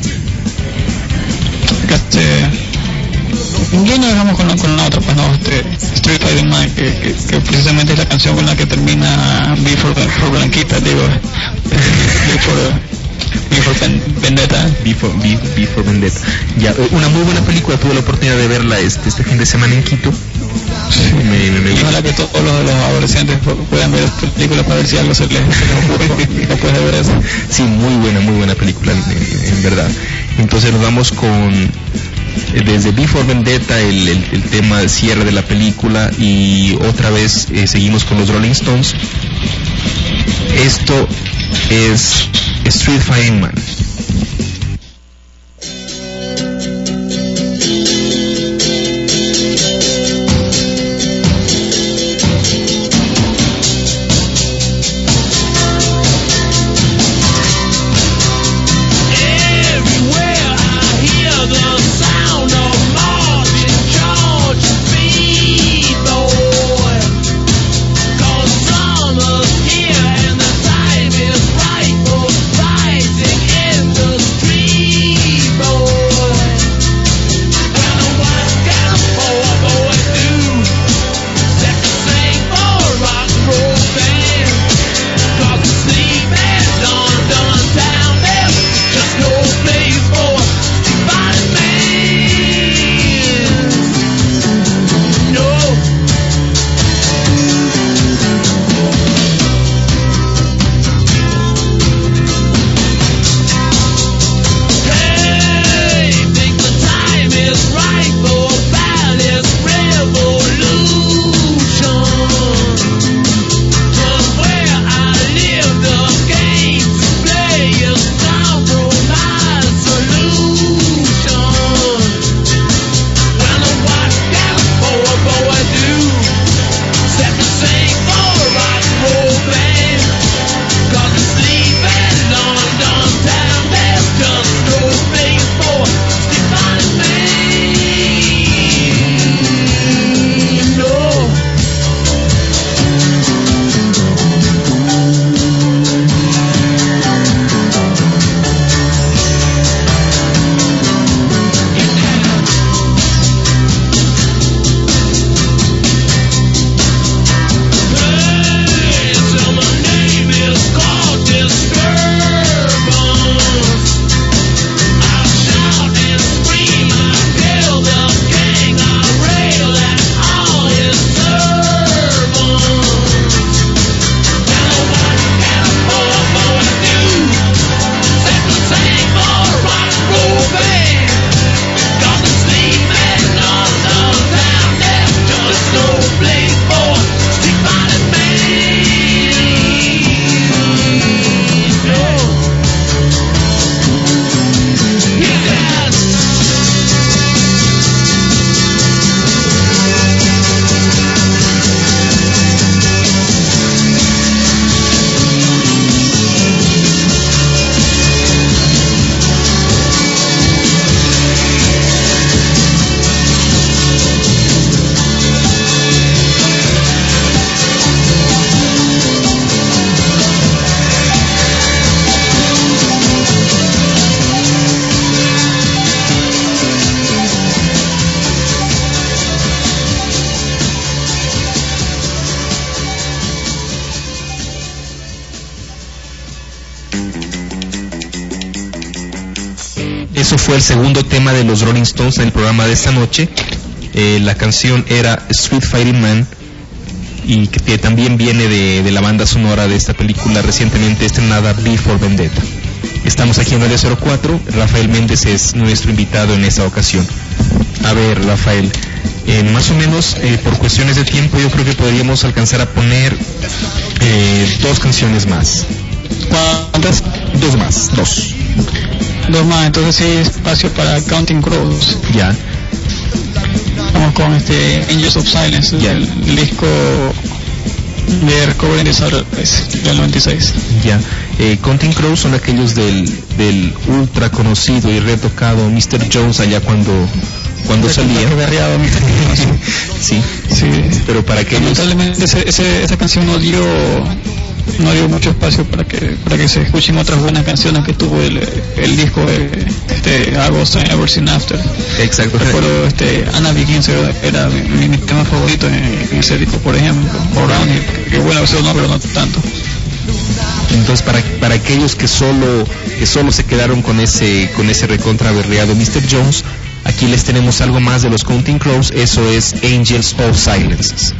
Este, yo no dejamos con la, con la otra, pues no, este, Street Fighting Man, que, que, que precisamente es la canción con la que termina Before for Blanquita, digo, Before, Before Vendetta. Before, Before Vendetta. Ya, una muy buena película, tuve la oportunidad de verla este, este fin de semana en Quito. Sí. Me, me, me y ojalá que todos los, los adolescentes puedan ver esta película para ver si algo se les ocurre después de ver eso. Sí, muy buena, muy buena película, en, en verdad. Entonces nos vamos con desde Before Vendetta, el, el, el tema de cierre de la película, y otra vez eh, seguimos con los Rolling Stones. Esto es Street Fighting Man. Here and the time is right for fighting. Eso fue el segundo tema de los Rolling Stones en el programa de esta noche. Eh, la canción era Street Fighting Man, y que, que también viene de, de la banda sonora de esta película recientemente estrenada, V for Vendetta. Estamos aquí en Radio cero cuatro, Rafael Méndez es nuestro invitado en esta ocasión. A ver, Rafael, eh, más o menos eh, por cuestiones de tiempo yo creo que podríamos alcanzar a poner eh, dos canciones más. ¿Cuántas? Dos más, dos. Dos más, entonces sí hay espacio para Counting Crows. Ya. Vamos con este Angels of Silence, Ya. el, el disco de Recovering the Sacrifice del noventa y seis. Ya. Eh, Counting Crows son aquellos del, del ultra conocido y retocado mister Jones allá cuando cuando salía. Berreado, mister Jones. Sí, Sí. pero para aquellos... Lamentablemente ese, ese, esa canción no dio no dio mucho espacio para que para que se escuchen otras buenas canciones que tuvo el, el disco de este August and Ever Seen After. Exacto. Recuerdo este Anna Begins era, era mi, mi tema favorito en, en ese disco, por ejemplo, o Brownie, que buena versión no, pero no tanto. Entonces para para aquellos que solo que solo se quedaron con ese con ese recontra berreado mister Jones, aquí les tenemos algo más de los Counting Crows. Eso es Angels of Silence.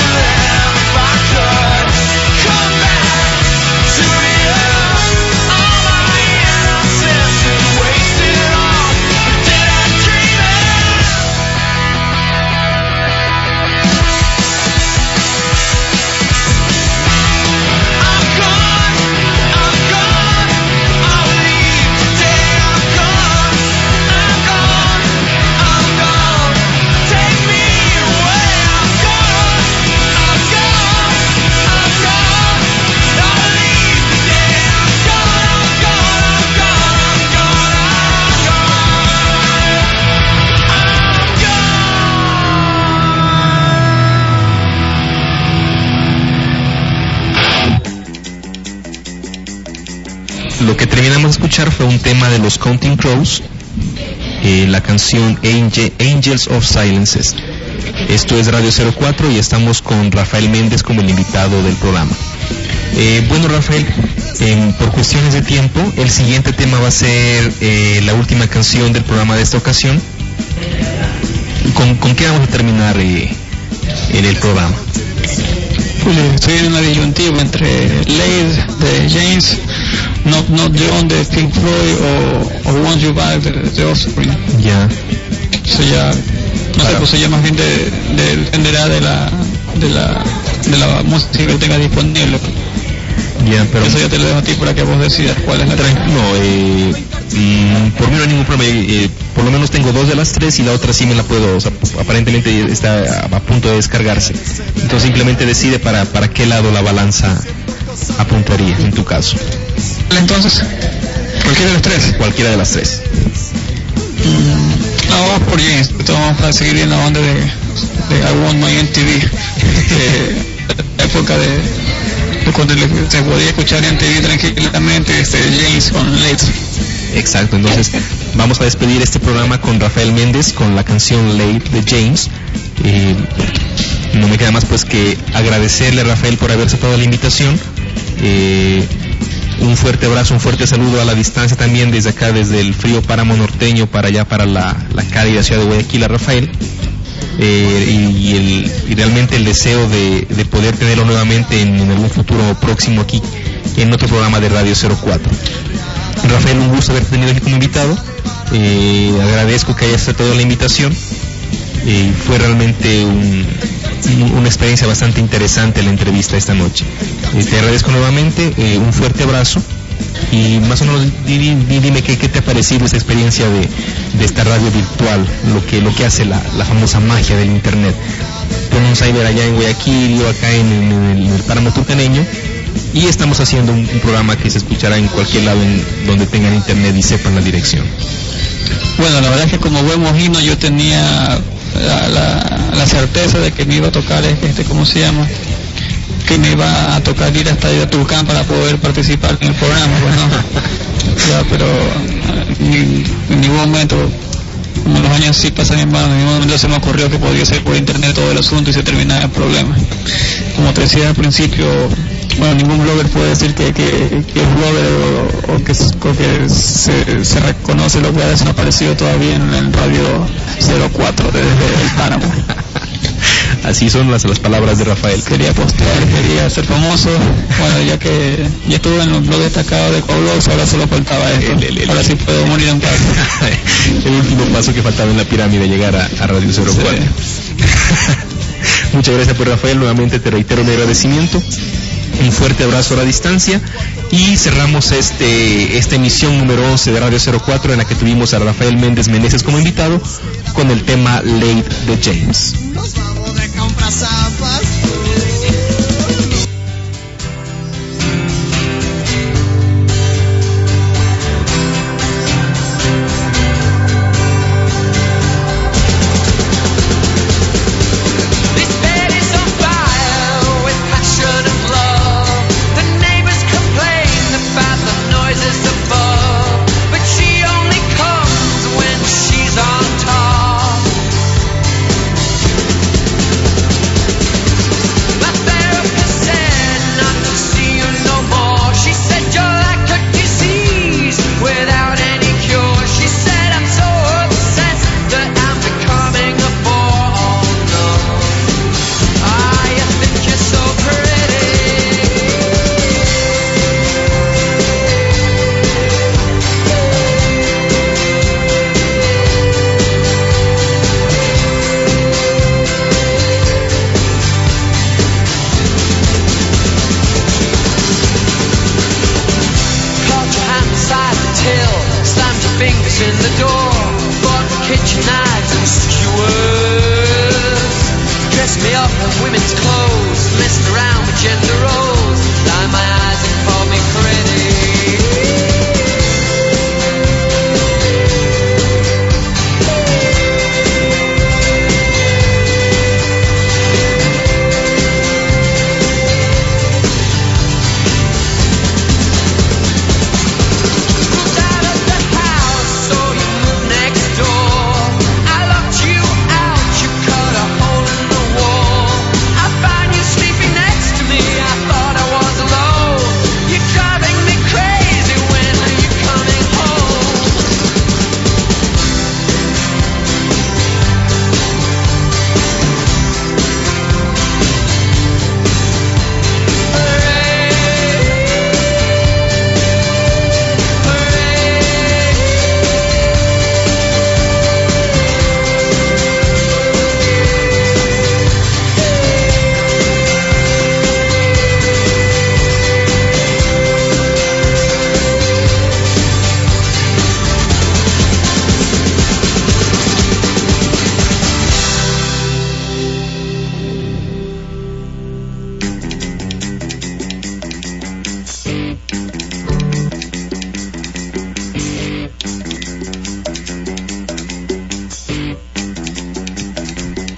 Oh lo que terminamos de escuchar fue un tema de los Counting Crows, eh, la canción Angel, Angels of Silences. Esto es Radio cero cuatro y estamos con Rafael Méndez como el invitado del programa. Eh, bueno, Rafael, eh, por cuestiones de tiempo, el siguiente tema va a ser eh, la última canción del programa de esta ocasión. ¿Con, con qué vamos a terminar eh, en el programa? Pues estoy en una disyuntiva entre Late de James, Not Not John de Pink Floyd o, o Want You Back de, de Offspring. Ya. Eso ya, no claro. sé, pues ella más bien de, de, dependerá de la, de la, de la música que tenga disponible. Ya, pero eso ya te lo dejo a ti para que vos decidas cuál es la tres. No, eh, mm, por mí no hay ningún problema. Eh, por lo menos tengo dos de las tres y la otra sí me la puedo, o sea, aparentemente está a, a punto de descargarse. Entonces simplemente decide para, para qué lado la balanza apuntaría en tu caso. Entonces, cualquiera de las tres. Cualquiera de las tres. Mm, no, vamos por James. Vamos a seguir en la onda de, de I Want My M T V. De época de, de cuando le, se podía escuchar en T V tranquilamente, este James con Late. Exacto, entonces vamos a despedir este programa con Rafael Méndez con la canción Late de James. Eh, no me queda más pues que agradecerle a Rafael por haber aceptado la invitación. Eh, un fuerte abrazo, un fuerte saludo a la distancia también desde acá, desde el frío páramo norteño para allá, para la, la cálida ciudad de Guayaquil, a Rafael. Eh, y, y, el, y realmente el deseo de, de poder tenerlo nuevamente en, en algún futuro próximo aquí en otro programa de Radio cero cuatro. Rafael, un gusto haberte tenido aquí como invitado. Eh, agradezco que hayas aceptado la invitación. Eh, fue realmente un, una experiencia bastante interesante la entrevista esta noche. Eh, te agradezco nuevamente, eh, un fuerte abrazo y más o menos di, di, dime qué, qué te ha parecido esta experiencia de, de esta radio virtual, lo que, lo que hace la, la famosa magia del internet. Con un cyber allá en Guayaquil, yo acá en, en, en el páramo turcaneño. Y estamos haciendo un, un programa que se escuchará en cualquier lado en donde tengan internet y sepan la dirección. Bueno, la verdad es que como buen mojino yo tenía la, la, la certeza de que me iba a tocar, este, ¿cómo se llama? Que me iba a tocar ir hasta allá a Tulcán para poder participar en el programa. Bueno, ya, pero ni, en ningún momento, como los años sí pasan en vano, en ningún momento se me ocurrió que podía ser por internet todo el asunto y se terminaba el problema. Como te decía al principio, bueno, ningún blogger puede decir que, que, que es blogger o, o que, o que se, se reconoce lo que ha desaparecido todavía en el Radio cero cuatro desde el páramo. Así son las, las palabras de Rafael. Quería postear, quería ser famoso. Bueno, ya que ya estuve en los blogs destacados de Coblogs, ahora solo faltaba esto. El, el, el, ahora sí puedo morir en paz. El último paso que faltaba en la pirámide, llegar a, a Radio cero cuatro. Sí. Muchas gracias por Rafael, nuevamente te reitero mi agradecimiento. Un fuerte abrazo a la distancia y cerramos este esta emisión número once de Radio cero cuatro en la que tuvimos a Rafael Méndez Meneses como invitado con el tema Late de James. Nos vamos de compras zapas.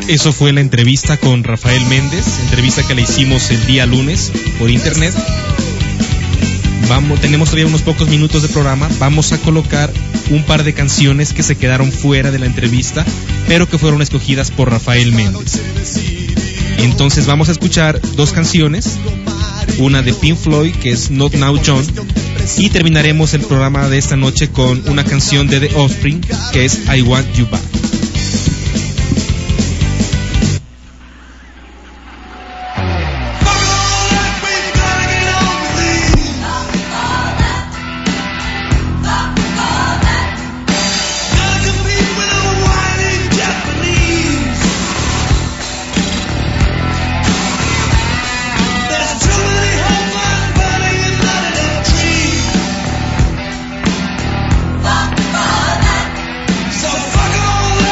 Eso fue la entrevista con Rafael Méndez, entrevista que le hicimos el día lunes por internet. Vamos, tenemos todavía unos pocos minutos de programa. Vamos a colocar un par de canciones que se quedaron fuera de la entrevista, pero que fueron escogidas por Rafael Méndez. Entonces vamos a escuchar dos canciones, una de Pink Floyd, que es Not Now John, y terminaremos el programa de esta noche con una canción de The Offspring, que es I Want You Back. So fuck all that.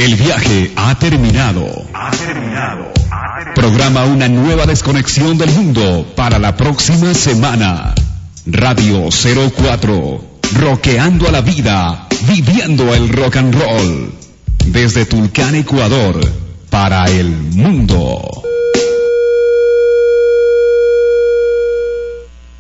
El viaje ha terminado. Ha terminado. Ha terminado. Programa una nueva desconexión del mundo para la próxima semana. Radio cero cuatro. Rockeando a la vida, viviendo el rock and roll. Desde Tulcán, Ecuador, para el mundo.